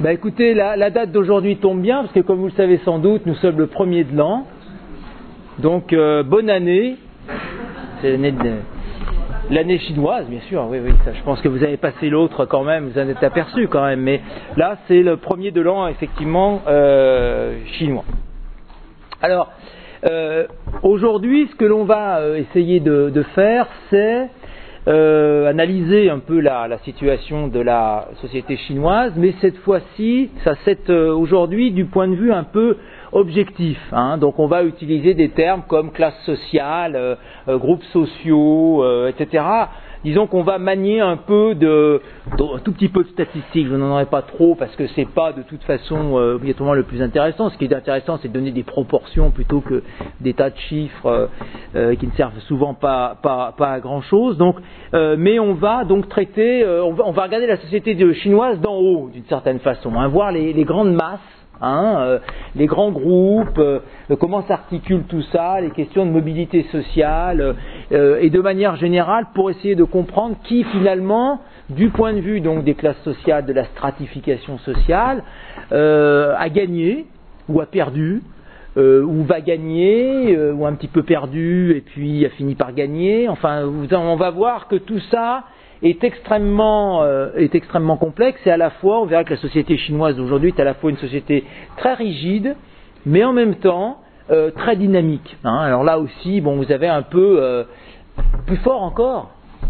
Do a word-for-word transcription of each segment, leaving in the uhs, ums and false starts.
Bah écoutez, la, la date d'aujourd'hui tombe bien, parce que comme vous le savez sans doute, nous sommes le premier de l'an. Donc, euh, bonne année. C'est l'année, de, l'année chinoise, bien sûr, oui, oui. Ça, je pense que vous avez passé l'autre quand même, vous en êtes aperçu quand même. Mais là, c'est le premier de l'an, effectivement, euh, chinois. Alors, euh, aujourd'hui, ce que l'on va euh, essayer de, de faire, c'est euh, analyser un peu la, la situation de la société chinoise, mais cette fois-ci, ça c'est euh, aujourd'hui du point de vue un peu objectif. Hein. Donc, on va utiliser des termes comme classe sociale, euh, euh, groupes sociaux, euh, et cetera. Disons qu'on va manier un peu de, de, un tout petit peu de statistiques. Je n'en aurai pas trop parce que c'est pas de toute façon euh, obligatoirement le plus intéressant. Ce qui est intéressant, c'est de donner des proportions plutôt que des tas de chiffres euh, euh, qui ne servent souvent pas, pas, pas à grand chose. Donc, euh, mais on va donc traiter, euh, on, va, on va regarder la société chinoise d'en haut d'une certaine façon, hein, voir les, les grandes masses. Hein, euh, les grands groupes, euh, comment s'articule tout ça, les questions de mobilité sociale, euh, et de manière générale pour essayer de comprendre qui finalement, du point de vue donc des classes sociales, de la stratification sociale, euh, a gagné ou a perdu, euh, ou va gagner, euh, ou un petit peu perdu et puis a fini par gagner. Enfin, on va voir que tout ça est extrêmement, euh, est extrêmement complexe et à la fois, on verra que la société chinoise d'aujourd'hui est à la fois une société très rigide, mais en même temps euh, très dynamique. Hein. Alors là aussi, bon, vous avez un peu euh, plus fort encore.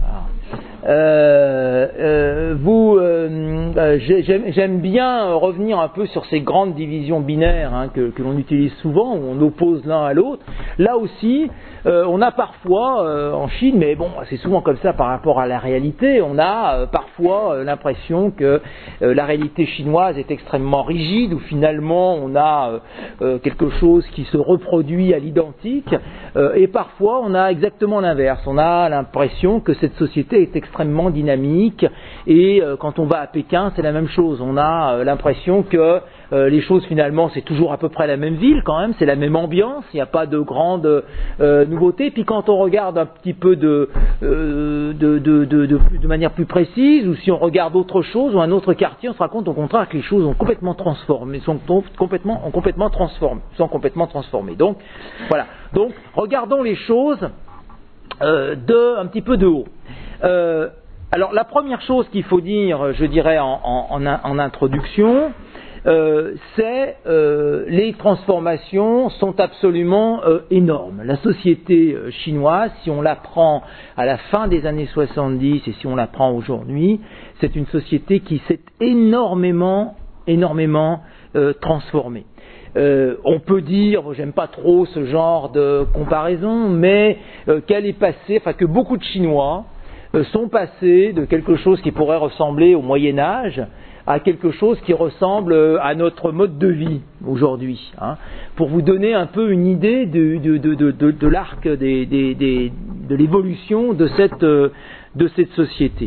Euh, euh, vous, euh, euh, j'aime, j'aime bien revenir un peu sur ces grandes divisions binaires hein, que, que l'on utilise souvent, où on oppose l'un à l'autre. Là aussi, euh, on a parfois euh, en Chine, mais bon, c'est souvent comme ça par rapport à la réalité, on a euh, parfois euh, l'impression que euh, la réalité chinoise est extrêmement rigide, où finalement on a euh, euh, quelque chose qui se reproduit à l'identique, euh, et parfois on a exactement l'inverse, on a l'impression que cette société est extrêmement dynamique, et euh, quand on va à Pékin, c'est la même chose, on a euh, l'impression que Euh, les choses finalement c'est toujours à peu près la même ville quand même, c'est la même ambiance, il n'y a pas de grandes euh, nouveautés. Puis quand on regarde un petit peu de, euh, de, de, de, de, de manière plus précise, ou si on regarde autre chose ou un autre quartier, on se rend compte au contraire que les choses ont complètement transformé, sont complètement, ont complètement transformé, sont complètement transformées. Donc voilà. Donc regardons les choses euh, de un petit peu de haut. Euh, alors la première chose qu'il faut dire, je dirais en, en, en, en introduction. Euh, c'est euh, les transformations sont absolument euh, énormes. La société euh, chinoise, si on la prend à la fin des années soixante-dix et si on la prend aujourd'hui, c'est une société qui s'est énormément, énormément euh, transformée. Euh, on peut dire, bon, j'aime pas trop ce genre de comparaison, mais euh, qu'elle est passée, enfin que beaucoup de Chinois euh, sont passés de quelque chose qui pourrait ressembler au Moyen Âge à quelque chose qui ressemble à notre mode de vie aujourd'hui, hein, pour vous donner un peu une idée de, de, de, de, de, de l'arc des, des, des, de l'évolution de cette, de cette société.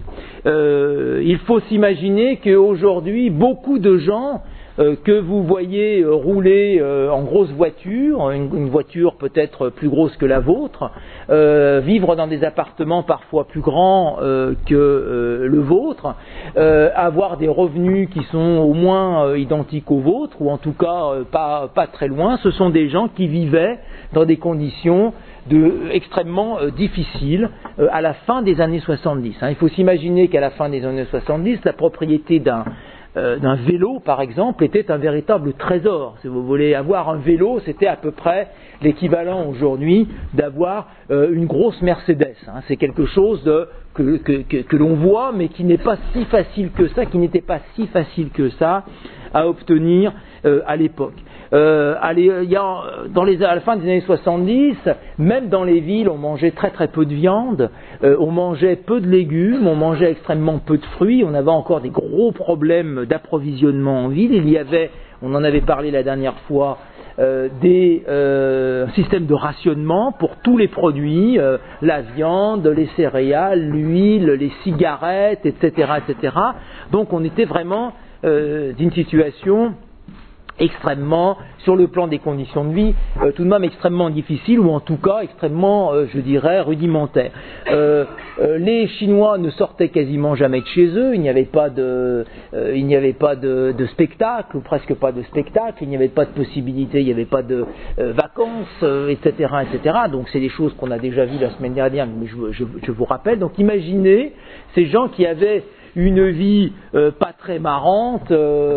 Euh, il faut s'imaginer qu'aujourd'hui, beaucoup de gens euh, que vous voyez euh, rouler euh, en grosse voiture, une, une voiture peut-être plus grosse que la vôtre, euh, vivre dans des appartements parfois plus grands euh, que euh, le vôtre, euh, avoir des revenus qui sont au moins euh, identiques aux vôtres, ou en tout cas euh, pas, pas très loin, ce sont des gens qui vivaient dans des conditions de, extrêmement euh, difficiles euh, à la fin des années soixante-dix. Hein. Il faut s'imaginer qu'à la fin des années soixante-dix, la propriété d'un Euh, d'un vélo, par exemple, était un véritable trésor. Si vous voulez avoir un vélo, c'était à peu près l'équivalent aujourd'hui d'avoir euh, une grosse Mercedes. Hein. C'est quelque chose de, que, que, que, que l'on voit, mais qui n'est pas si facile que ça, qui n'était pas si facile que ça à obtenir euh, à l'époque. Euh, allez, il y a, dans les, à la fin des années soixante-dix, même dans les villes, on mangeait très très peu de viande, euh, on mangeait peu de légumes, on mangeait extrêmement peu de fruits, on avait encore des gros problèmes d'approvisionnement en ville. Il y avait, on en avait parlé la dernière fois, euh, des euh, systèmes de rationnement pour tous les produits, euh, la viande, les céréales, l'huile, les cigarettes, et cetera, et cetera. Donc on était vraiment euh, d'une situation extrêmement, sur le plan des conditions de vie, euh, tout de même extrêmement difficile, ou en tout cas extrêmement, euh, je dirais, rudimentaire. Euh, euh, les Chinois ne sortaient quasiment jamais de chez eux, il n'y avait pas de, euh, il n'y avait pas de, de spectacle, ou presque pas de spectacle, il n'y avait pas de possibilité, il n'y avait pas de euh, vacances, euh, et cetera, et cetera. Donc c'est des choses qu'on a déjà vues la semaine dernière, mais je, je, je vous rappelle. Donc imaginez ces gens qui avaient une vie euh, pas très marrante,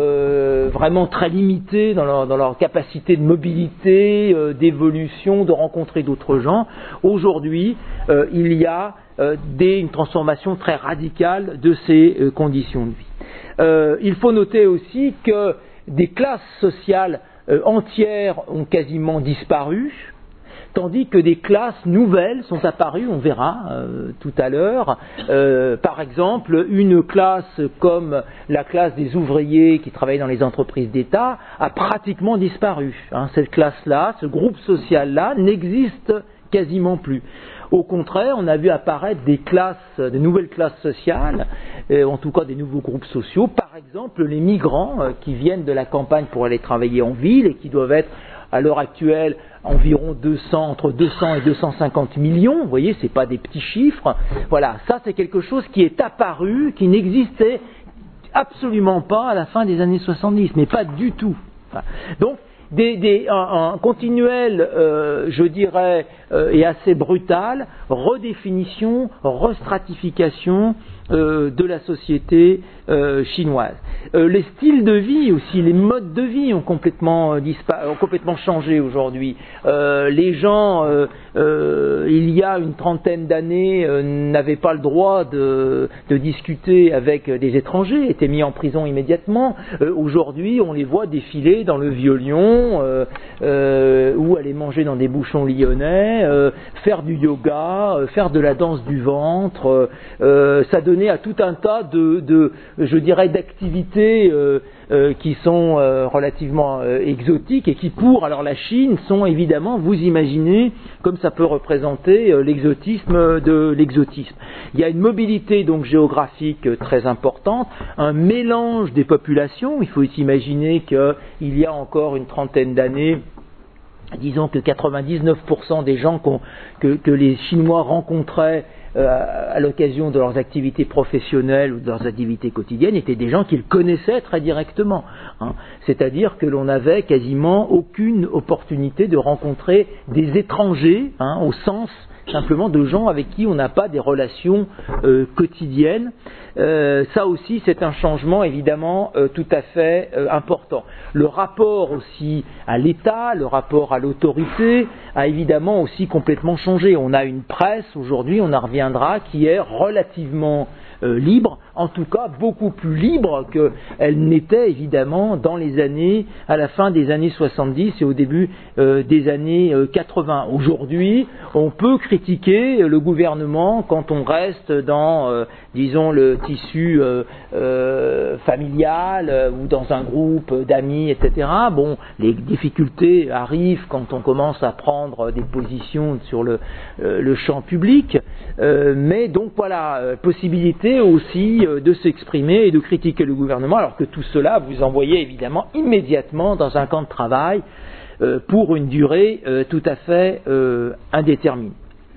euh, vraiment très limitée dans leur, dans leur capacité de mobilité, euh, d'évolution, de rencontrer d'autres gens. Aujourd'hui, euh, il y a euh, des, une transformation très radicale de ces euh, conditions de vie. Euh, il faut noter aussi que des classes sociales euh, entières ont quasiment disparu, tandis que des classes nouvelles sont apparues, on verra euh, tout à l'heure. Euh, par exemple, une classe comme la classe des ouvriers qui travaillent dans les entreprises d'État a pratiquement disparu. Hein. Cette classe-là, ce groupe social-là n'existe quasiment plus. Au contraire, on a vu apparaître des classes, de nouvelles classes sociales, euh, en tout cas des nouveaux groupes sociaux. Par exemple, les migrants euh, qui viennent de la campagne pour aller travailler en ville et qui doivent être à l'heure actuelle environ deux cents, entre deux cents et deux cent cinquante millions. Vous voyez, c'est pas des petits chiffres. Voilà, ça c'est quelque chose qui est apparu, qui n'existait absolument pas à la fin des années soixante-dix, mais pas du tout. Donc, Des, des, un, un continuel, euh, je dirais, euh, et assez brutal, redéfinition, restratification euh, de la société euh, chinoise. Euh, les styles de vie aussi, les modes de vie ont complètement, euh, dispa- ont complètement changé aujourd'hui. Euh, les gens, euh, euh, il y a une trentaine d'années, euh, n'avaient pas le droit de, de discuter avec des étrangers, étaient mis en prison immédiatement. Euh, aujourd'hui, on les voit défiler dans le Vieux-Lyon, Euh, euh, ou aller manger dans des bouchons lyonnais, euh, faire du yoga, euh, faire de la danse du ventre. Euh, ça donnait à tout un tas de, de je dirais, d'activités euh, euh, qui sont euh, relativement euh, exotiques et qui, pour alors la Chine, sont évidemment, vous imaginez, comme ça peut représenter euh, l'exotisme de l'exotisme. Il y a une mobilité donc géographique euh, très importante, un mélange des populations. Il faut imaginer qu'il y a encore une trentaine d'années, disons que quatre-vingt-dix-neuf pour cent des gens qu'on, que, que les Chinois rencontraient euh, à l'occasion de leurs activités professionnelles ou de leurs activités quotidiennes étaient des gens qu'ils connaissaient très directement. Hein. C'est-à-dire que l'on n'avait quasiment aucune opportunité de rencontrer des étrangers, hein, au sens simplement de gens avec qui on n'a pas des relations euh, quotidiennes. Euh, ça aussi, c'est un changement évidemment euh, tout à fait euh, important. Le rapport aussi à l'État, le rapport à l'autorité a évidemment aussi complètement changé. On a une presse aujourd'hui, on en reviendra, qui est relativement euh, libre, en tout cas beaucoup plus libre qu'elle n'était évidemment dans les années, à la fin des années soixante-dix et au début euh, des années euh, quatre-vingts. Aujourd'hui, on peut critiquer le gouvernement quand on reste dans, euh, disons, le tissu euh, euh, familial euh, ou dans un groupe d'amis, et cetera. Bon, les difficultés arrivent quand on commence à prendre des positions sur le, euh, le champ public, euh, mais donc voilà, euh, possibilité aussi euh, de s'exprimer et de critiquer le gouvernement, alors que tout cela vous envoyez évidemment immédiatement dans un camp de travail euh, pour une durée euh, tout à fait euh, indéterminée.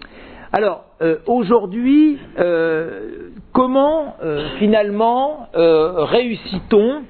Alors, euh, aujourd'hui, euh, comment euh, finalement euh, réussit-on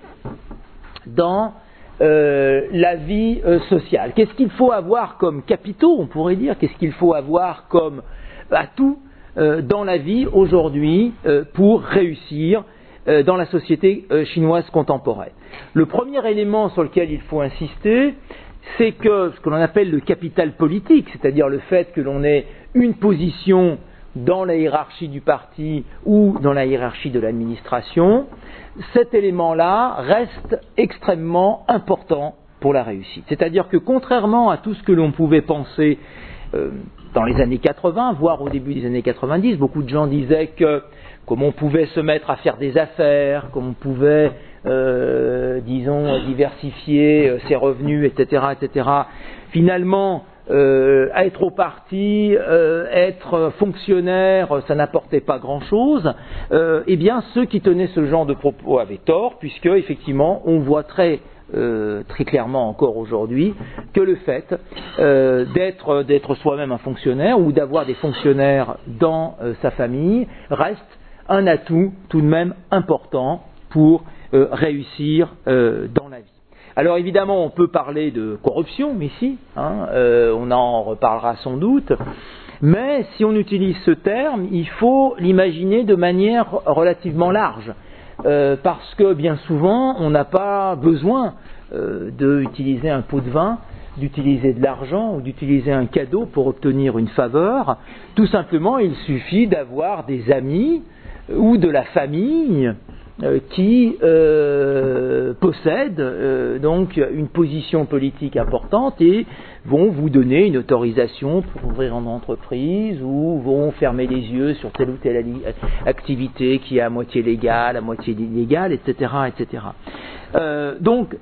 dans euh, la vie euh, sociale? Qu'est-ce qu'il faut avoir comme capitaux, on pourrait dire? Qu'est-ce qu'il faut avoir comme atout euh, dans la vie aujourd'hui euh, pour réussir euh, dans la société euh, chinoise contemporaine? Le premier élément sur lequel il faut insister, c'est que ce que l'on appelle le capital politique, c'est-à-dire le fait que l'on ait une position dans la hiérarchie du parti ou dans la hiérarchie de l'administration, cet élément-là reste extrêmement important pour la réussite. C'est-à-dire que contrairement à tout ce que l'on pouvait penser euh, dans les années quatre-vingts, voire au début des années quatre-vingt-dix, beaucoup de gens disaient que comme on pouvait se mettre à faire des affaires, comme on pouvait, euh, disons, diversifier ses revenus, et cetera, et cetera. Finalement, euh, être au parti, euh, être fonctionnaire, ça n'apportait pas grand-chose, euh, eh bien ceux qui tenaient ce genre de propos avaient tort, puisque effectivement on voit très Euh, très clairement encore aujourd'hui que le fait euh, d'être, d'être soi-même un fonctionnaire ou d'avoir des fonctionnaires dans euh, sa famille reste un atout tout de même important pour euh, réussir euh, dans la vie. Alors évidemment on peut parler de corruption ici, hein, euh, on en reparlera sans doute, mais si on utilise ce terme, il faut l'imaginer de manière relativement large. Euh, parce que bien souvent, on n'a pas besoin euh, d'utiliser un pot de vin, d'utiliser de l'argent ou d'utiliser un cadeau pour obtenir une faveur. Tout simplement, il suffit d'avoir des amis ou de la famille euh, qui euh, possèdent euh, donc une position politique importante et vont vous donner une autorisation pour ouvrir une entreprise ou vont fermer les yeux sur telle ou telle activité qui est à moitié légale, à moitié illégale, et cetera, et cetera. Euh, donc,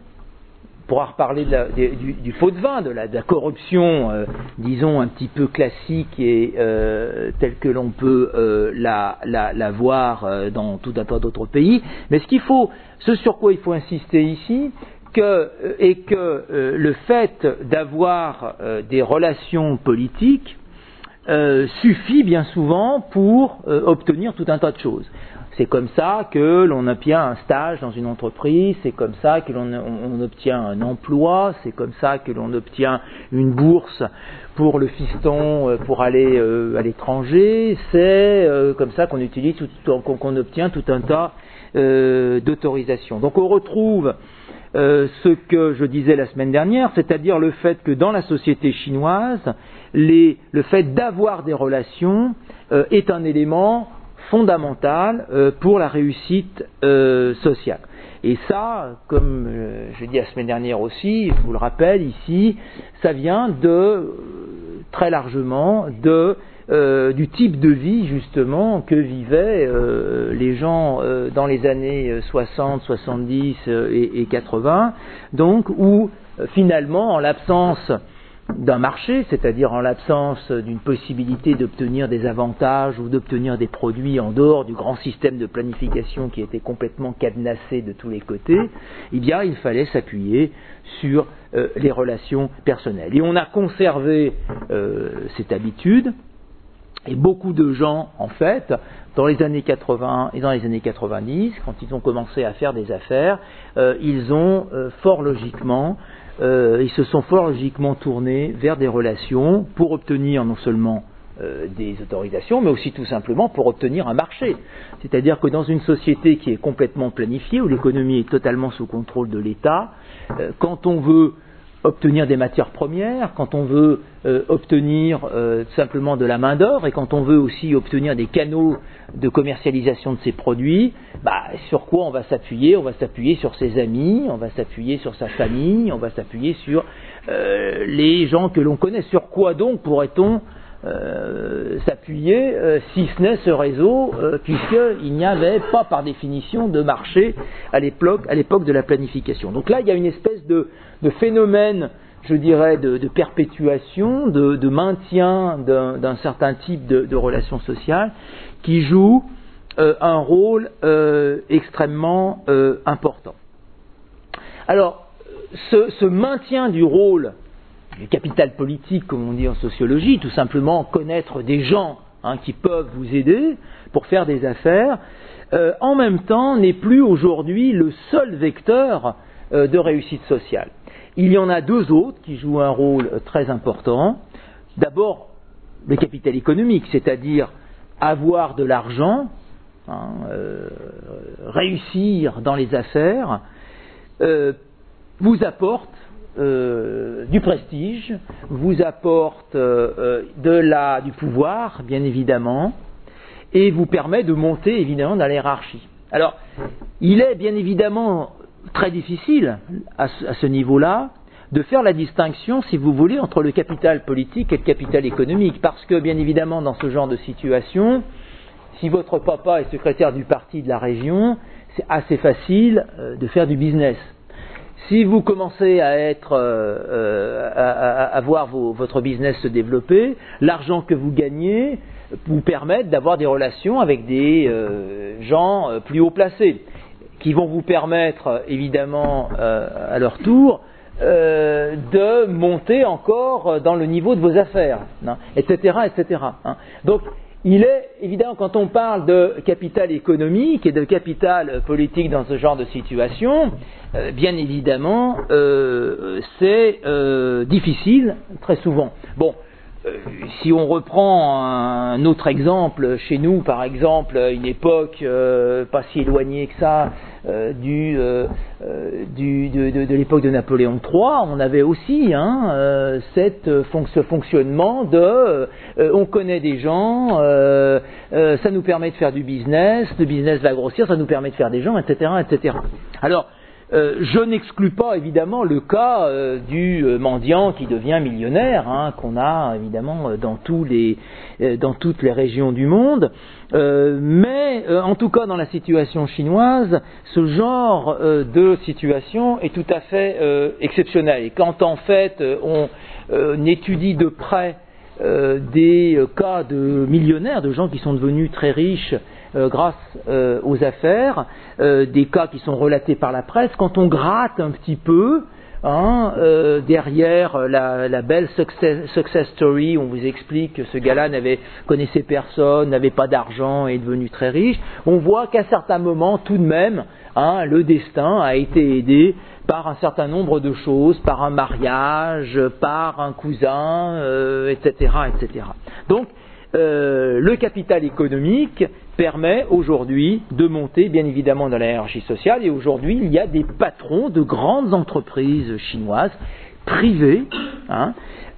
on pourra reparler de la, de, du, du pot de vin, de la, de la corruption, euh, disons, un petit peu classique et euh, telle que l'on peut euh, la, la, la voir euh, dans tout un tas d'autres pays. Mais ce qu'il faut, ce sur quoi il faut insister ici, que, et que euh, le fait d'avoir euh, des relations politiques euh, suffit bien souvent pour euh, obtenir tout un tas de choses. C'est comme ça que l'on obtient un stage dans une entreprise, c'est comme ça que l'on on, on obtient un emploi, c'est comme ça que l'on obtient une bourse pour le fiston euh, pour aller euh, à l'étranger, c'est euh, comme ça qu'on utilise tout, qu'on, qu'on obtient tout un tas euh, d'autorisations. Donc on retrouve Euh, ce que je disais la semaine dernière, c'est-à-dire le fait que dans la société chinoise, les, le fait d'avoir des relations euh, est un élément fondamental euh, pour la réussite euh, sociale. Et ça, comme euh, je dis la semaine dernière aussi, je vous le rappelle ici, ça vient de, euh, très largement, de Euh, du type de vie justement que vivaient euh, les gens euh, dans les années soixante, soixante-dix euh, et, et quatre-vingts, donc où euh, finalement en l'absence d'un marché, c'est-à-dire en l'absence d'une possibilité d'obtenir des avantages ou d'obtenir des produits en dehors du grand système de planification qui était complètement cadenassé de tous les côtés, eh bien il fallait s'appuyer sur euh, les relations personnelles. Et on a conservé euh, cette habitude. Et beaucoup de gens, en fait, dans les années quatre-vingts et dans les années quatre-vingt-dix, quand ils ont commencé à faire des affaires, euh, ils ont euh, fort logiquement, euh, ils se sont fort logiquement tournés vers des relations pour obtenir non seulement euh, des autorisations, mais aussi tout simplement pour obtenir un marché. C'est-à-dire que dans une société qui est complètement planifiée, où l'économie est totalement sous contrôle de l'État, euh, quand on veut obtenir des matières premières, quand on veut euh, obtenir euh, simplement de la main-d'œuvre et quand on veut aussi obtenir des canaux de commercialisation de ces produits, bah, sur quoi on va s'appuyer ? On va s'appuyer sur ses amis, on va s'appuyer sur sa famille, on va s'appuyer sur euh, les gens que l'on connaît. Sur quoi donc pourrait-on Euh, s'appuyer, euh, si ce n'est ce réseau, euh, puisqu'il n'y avait pas par définition de marché à l'époque, à l'époque de la planification. Donc là, il y a une espèce de, de phénomène, je dirais, de, de perpétuation, de, de maintien d'un, d'un certain type de, de relations sociales qui joue euh, un rôle euh, extrêmement euh, important. Alors, ce, ce maintien du rôle du capital politique, comme on dit en sociologie, tout simplement connaître des gens hein, qui peuvent vous aider pour faire des affaires, euh, en même temps n'est plus aujourd'hui le seul vecteur euh, de réussite sociale. Il y en a deux autres qui jouent un rôle euh, très important. D'abord, le capital économique, c'est-à-dire avoir de l'argent, hein, euh, réussir dans les affaires, euh, vous apporte Euh, du prestige, vous apporte euh, de la, du pouvoir, bien évidemment, et vous permet de monter évidemment dans la hiérarchie. Alors, il est bien évidemment très difficile à ce, à ce niveau-là de faire la distinction, si vous voulez, entre le capital politique et le capital économique, parce que bien évidemment dans ce genre de situation, si votre papa est secrétaire du parti de la région, c'est assez facile euh, de faire du business. si vous commencez à être, euh, à, à, à voir vos, votre business se développer, l'argent que vous gagnez vous permet d'avoir des relations avec des euh, gens euh, plus haut placés, qui vont vous permettre, évidemment, euh, à leur tour, euh, de monter encore dans le niveau de vos affaires, hein, et cetera, et cetera. Hein. Donc, il est évident, quand on parle de capital économique et de capital politique dans ce genre de situation, euh, bien évidemment, euh, c'est euh, difficile, très souvent. Bon, euh, si on reprend un autre exemple, chez nous, par exemple, une époque euh, pas si éloignée que ça, euh, du, euh, du, de, de, de l'époque de Napoléon trois, on avait aussi hein, euh, cette, ce fonctionnement de euh, on connaît des gens, euh, euh, ça nous permet de faire du business, le business va grossir, ça nous permet de faire des gens, et cetera, et cetera. Alors, Euh, je n'exclus pas évidemment le cas euh, du euh, mendiant qui devient millionnaire, hein, qu'on a évidemment dans, tous les, euh, dans toutes les régions du monde, euh, mais euh, en tout cas dans la situation chinoise, ce genre euh, de situation est tout à fait euh, exceptionnel. Et quand en fait on, euh, on étudie de près euh, des euh, cas de millionnaires, de gens qui sont devenus très riches, Euh, grâce euh, aux affaires, euh, des cas qui sont relatés par la presse, quand on gratte un petit peu hein, euh, derrière la, la belle success, success story, on vous explique que ce gars-là n'avait connaissait personne, n'avait pas d'argent et est devenu très riche, on voit qu'à certains moments, tout de même, hein, le destin a été aidé par un certain nombre de choses, par un mariage, par un cousin, euh, et cetera, et cetera. Donc, Euh, le capital économique permet aujourd'hui de monter bien évidemment dans la hiérarchie sociale, et aujourd'hui il y a des patrons de grandes entreprises chinoises privées, hein,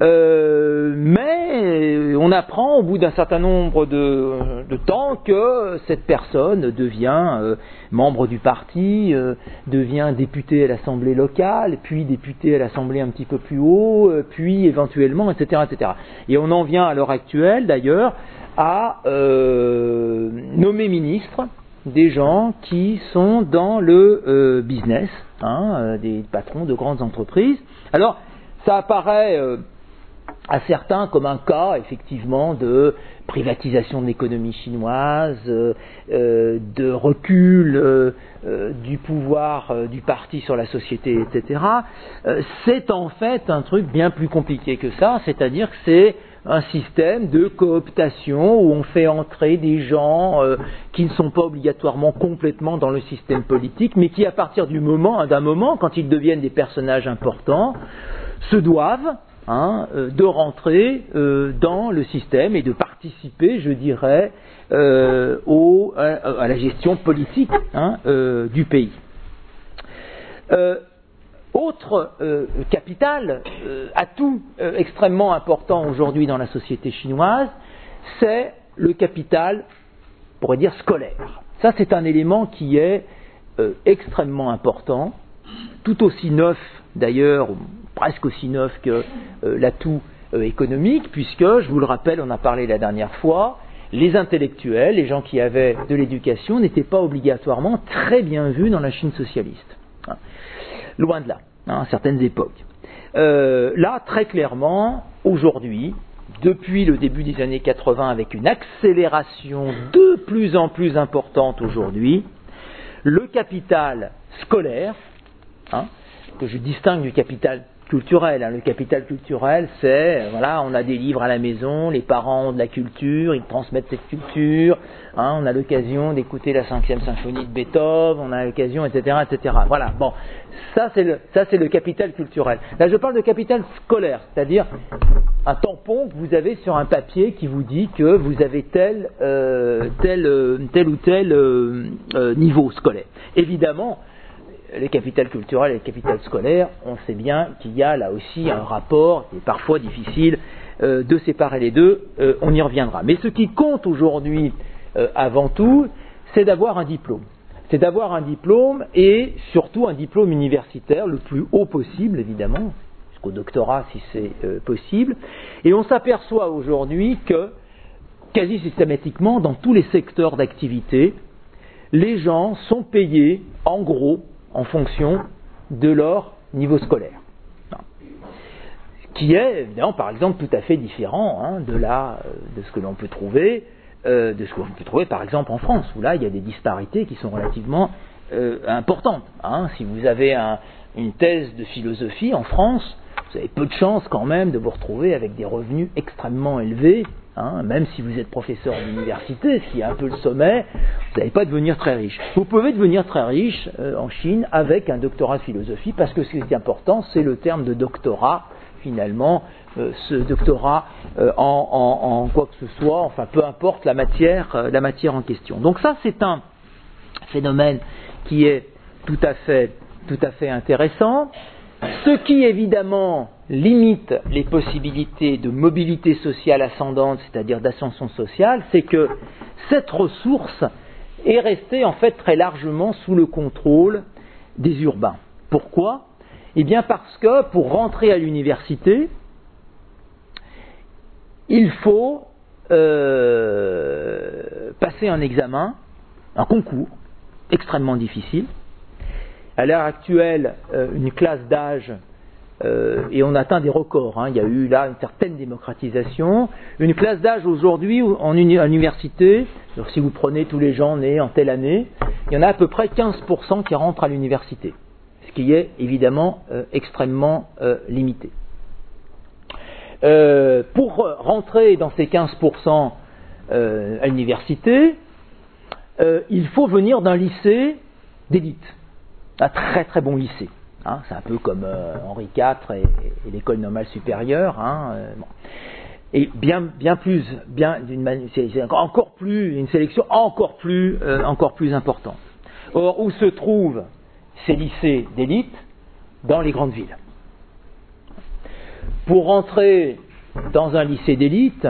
euh, mais on apprend au bout d'un certain nombre de, de temps que cette personne devient euh, membre du parti, euh, devient député à l'Assemblée locale, puis député à l'Assemblée un petit peu plus haut, euh, puis éventuellement, et cetera, et cetera. Et on en vient à l'heure actuelle d'ailleurs à euh, nommer ministres des gens qui sont dans le euh, business, hein, euh, des patrons de grandes entreprises. Alors, ça apparaît euh, à certains comme un cas, effectivement, de privatisation de l'économie chinoise, euh, euh, de recul euh, euh, du pouvoir euh, du parti sur la société, et cetera. Euh, c'est en fait un truc bien plus compliqué que ça, c'est-à-dire que c'est un système de cooptation où on fait entrer des gens euh, qui ne sont pas obligatoirement complètement dans le système politique, mais qui à partir du moment, d'un moment, quand ils deviennent des personnages importants, se doivent hein, euh, de rentrer euh, dans le système et de participer, je dirais, euh, au, à, à la gestion politique hein, euh, du pays. Euh, Autre euh, capital, euh, atout euh, extrêmement important aujourd'hui dans la société chinoise, c'est le capital, on pourrait dire, scolaire. Ça, c'est un élément qui est euh, extrêmement important, tout aussi neuf d'ailleurs, presque aussi neuf que euh, l'atout euh, économique, puisque, je vous le rappelle, on a parlé la dernière fois, les intellectuels, les gens qui avaient de l'éducation, n'étaient pas obligatoirement très bien vus dans la Chine socialiste. Hein. Loin de là, hein, à certaines époques. Euh, là, très clairement, aujourd'hui, depuis le début des années quatre-vingts, avec une accélération de plus en plus importante aujourd'hui, le capital scolaire, hein, que je distingue du capital culturel. Hein. Le capital culturel, c'est, voilà, on a des livres à la maison, les parents ont de la culture, ils transmettent cette culture, hein, on a l'occasion d'écouter la cinquième symphonie de Beethoven, on a l'occasion, et cetera, et cetera. Voilà, bon, ça c'est le, ça c'est le capital culturel. Là, je parle de capital scolaire, c'est-à-dire un tampon que vous avez sur un papier qui vous dit que vous avez tel, euh, tel, euh, tel ou tel euh, euh, niveau scolaire. Évidemment, le capital culturel et le capital scolaire, on sait bien qu'il y a là aussi un rapport, qui est parfois difficile euh, de séparer les deux, euh, on y reviendra. Mais ce qui compte aujourd'hui, euh, avant tout, c'est d'avoir un diplôme. C'est d'avoir un diplôme et surtout un diplôme universitaire, le plus haut possible évidemment, jusqu'au doctorat si c'est euh, possible. Et on s'aperçoit aujourd'hui que, quasi systématiquement, dans tous les secteurs d'activité, les gens sont payés en gros en fonction de leur niveau scolaire. Qui est évidemment par exemple tout à fait différent hein, de, la, de ce que l'on peut trouver euh, de ce que l'on peut trouver par exemple en France, où là il y a des disparités qui sont relativement euh, importantes. Hein. Si vous avez un, une thèse de philosophie en France, vous avez peu de chances quand même de vous retrouver avec des revenus extrêmement élevés, hein, même si vous êtes professeur d'université, ce qui est un peu le sommet, vous n'allez pas devenir très riche. Vous pouvez devenir très riche euh, en Chine avec un doctorat de philosophie, parce que ce qui est important, c'est le terme de doctorat, finalement, euh, ce doctorat euh, en, en, en quoi que ce soit, enfin peu importe la matière, euh, la matière en question. Donc ça, c'est un phénomène qui est tout à fait, tout à fait intéressant. Ce qui évidemment limite les possibilités de mobilité sociale ascendante, c'est-à-dire d'ascension sociale, c'est que cette ressource est restée en fait très largement sous le contrôle des urbains. Pourquoi ? Eh bien parce que pour rentrer à l'université, il faut euh, passer un examen, un concours extrêmement difficile. À l'heure actuelle, euh, une classe d'âge, euh, et on atteint des records, hein, il y a eu là une certaine démocratisation, une classe d'âge aujourd'hui en uni- à l'université, alors si vous prenez tous les gens nés en telle année, il y en a à peu près quinze pour cent qui rentrent à l'université, ce qui est évidemment euh, extrêmement euh, limité. Euh, pour rentrer dans ces quinze pour cent euh, à l'université, euh, il faut venir d'un lycée d'élite. Un très très bon lycée. Hein, c'est un peu comme euh, Henri quatre et, et l'école normale supérieure. Hein, euh, bon. Et bien, bien plus, bien, d'une, c'est, c'est encore plus, une sélection encore plus, euh, encore plus importante. Or, où se trouvent ces lycées d'élite ? Dans les grandes villes. Pour rentrer dans un lycée d'élite,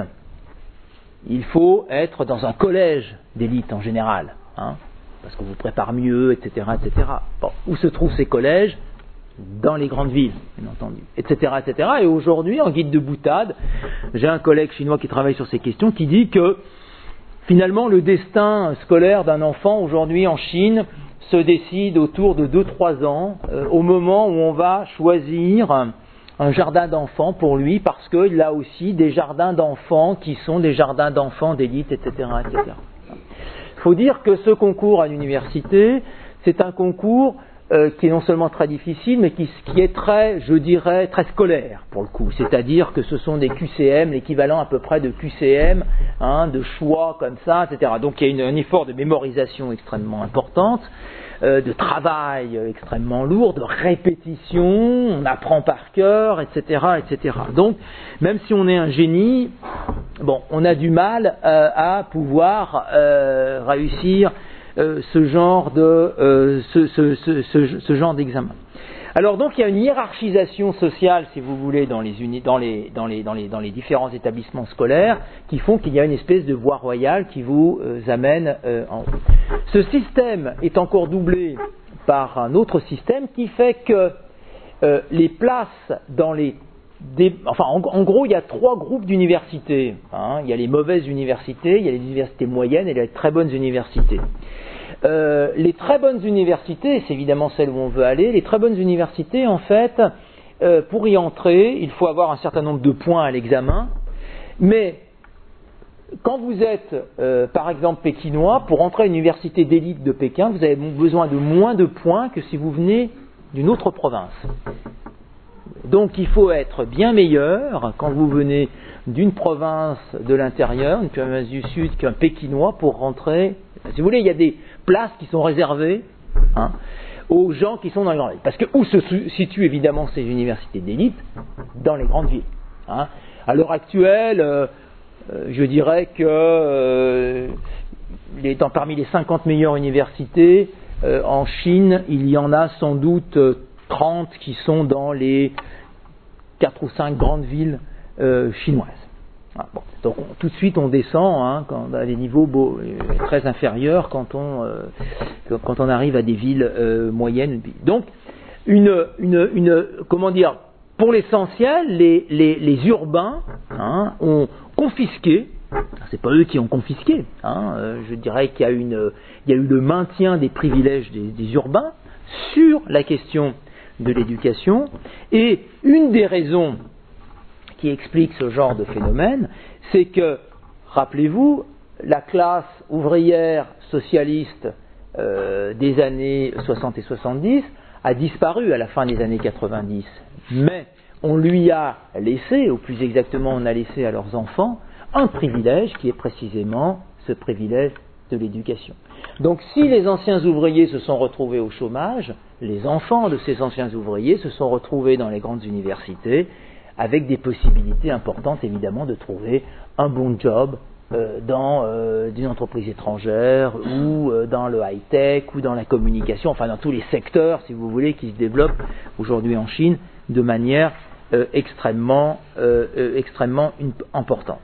il faut être dans un collège d'élite en général. Hein, parce qu'on vous prépare mieux, et cetera, et cetera. Bon, où se trouvent ces collèges ? Dans les grandes villes, bien entendu, et cetera, et cetera. Et aujourd'hui, en guide de boutade, j'ai un collègue chinois qui travaille sur ces questions qui dit que finalement le destin scolaire d'un enfant aujourd'hui en Chine se décide autour de deux trois ans, euh, au moment où on va choisir un, un jardin d'enfants pour lui, parce qu'il a aussi des jardins d'enfants qui sont des jardins d'enfants d'élite, et cetera, et cetera. Il faut dire que ce concours à l'université, c'est un concours euh, qui est non seulement très difficile, mais qui, qui est très, je dirais, très scolaire pour le coup. C'est-à-dire que ce sont des Q C M, l'équivalent à peu près de Q C M, hein, de choix comme ça, et cetera. Donc il y a une, un effort de mémorisation extrêmement importante, euh, de travail extrêmement lourd, de répétition, on apprend par cœur, et cetera, et cetera. Donc même si on est un génie, bon, on a du mal euh, à pouvoir euh, réussir euh, ce genre de euh, ce, ce, ce, ce, ce genre d'examen. Alors donc il y a une hiérarchisation sociale, si vous voulez, dans les, uni, dans les, dans les, dans les, dans les différents établissements scolaires, qui font qu'il y a une espèce de voie royale qui vous euh, amène euh, en haut. Ce système est encore doublé par un autre système qui fait que euh, les places dans les Des, enfin, en, en gros, il y a trois groupes d'universités. Hein. Il y a les mauvaises universités, il y a les universités moyennes et les très bonnes universités. Euh, les très bonnes universités, c'est évidemment celles où on veut aller. Les très bonnes universités, en fait, euh, pour y entrer, il faut avoir un certain nombre de points à l'examen. Mais quand vous êtes, euh, par exemple, pékinois, pour entrer à l'université d'élite de Pékin, vous avez besoin de moins de points que si vous venez d'une autre province. Donc il faut être bien meilleur quand vous venez d'une province de l'intérieur, une province du sud, qu'un pékinois pour rentrer. Si vous voulez, il y a des places qui sont réservées hein, aux gens qui sont dans les grandes villes. Parce que où se situent évidemment ces universités d'élite ? Dans les grandes villes. Hein. À l'heure actuelle, euh, je dirais que euh, étant parmi les cinquante meilleures universités, euh, en Chine, il y en a sans doute euh, trente qui sont dans les quatre ou cinq grandes villes euh, chinoises. Ah, bon. Donc on, tout de suite on descend hein, quand on a des niveaux beaux, euh, très inférieurs quand on, euh, quand on arrive à des villes euh, moyennes. Donc une, une, une, comment dire, pour l'essentiel, les, les, les urbains hein, ont confisqué. C'est pas eux qui ont confisqué. Hein, euh, je dirais qu'il y a, une, il y a eu le maintien des privilèges des, des urbains sur la question de l'éducation. Et une des raisons qui explique ce genre de phénomène, c'est que, rappelez-vous, la classe ouvrière socialiste euh, des années soixante et soixante-dix a disparu à la fin des années quatre-vingt-dix. Mais on lui a laissé, ou plus exactement on a laissé à leurs enfants, un privilège qui est précisément ce privilège de l'éducation. Donc si les anciens ouvriers se sont retrouvés au chômage, les enfants de ces anciens ouvriers se sont retrouvés dans les grandes universités avec des possibilités importantes évidemment de trouver un bon job euh, dans euh, une entreprise étrangère ou euh, dans le high-tech ou dans la communication, enfin dans tous les secteurs si vous voulez qui se développent aujourd'hui en Chine de manière euh, extrêmement, euh, euh, extrêmement importante.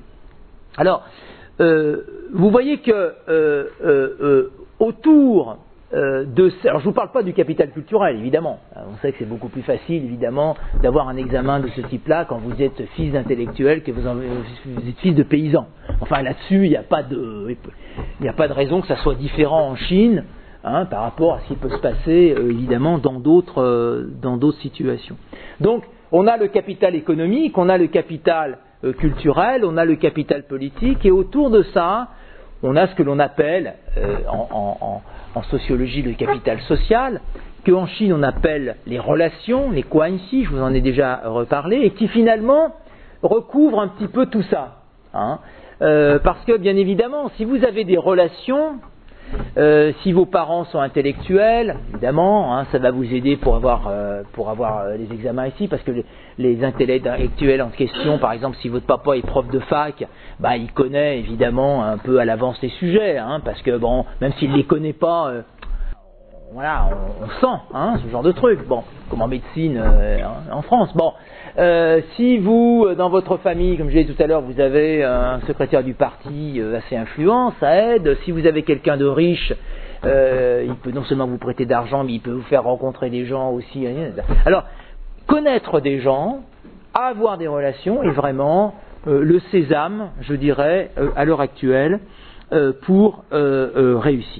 Alors, euh, vous voyez que euh, euh, euh, autour euh, de... Alors je ne vous parle pas du capital culturel, évidemment. On sait que c'est beaucoup plus facile, évidemment, d'avoir un examen de ce type-là quand vous êtes fils d'intellectuel que vous, en, vous êtes fils de paysan. Enfin, là-dessus, il n'y a pas de, il n'y a pas de raison que ça soit différent en Chine hein, par rapport à ce qui peut se passer, euh, évidemment, dans d'autres, euh, dans d'autres situations. Donc, on a le capital économique, on a le capital euh, culturel, on a le capital politique, et autour de ça, on a ce que l'on appelle euh, en, en, en sociologie le capital social, qu'en Chine on appelle les relations, les guanxi, je vous en ai déjà reparlé, et qui finalement recouvre un petit peu tout ça. Hein. Euh, parce que bien évidemment, si vous avez des relations, Euh, si vos parents sont intellectuels, évidemment, hein, ça va vous aider pour avoir, euh, pour avoir euh, les examens ici, parce que les, les intellectuels en question, par exemple, si votre papa est prof de fac, bah, il connaît évidemment un peu à l'avance les sujets, hein, parce que bon, même s'il ne les connaît pas, euh, voilà, on, on sent hein, ce genre de truc. Bon, comme en médecine euh, en, en France. Bon, euh, si vous, dans votre famille, comme je l'ai dit tout à l'heure, vous avez un secrétaire du parti euh, assez influent, ça aide. Si vous avez quelqu'un de riche, euh, il peut non seulement vous prêter d'argent, mais il peut vous faire rencontrer des gens aussi. Alors, connaître des gens, avoir des relations est vraiment euh, le sésame, je dirais, euh, à l'heure actuelle, euh, pour euh, euh, réussir.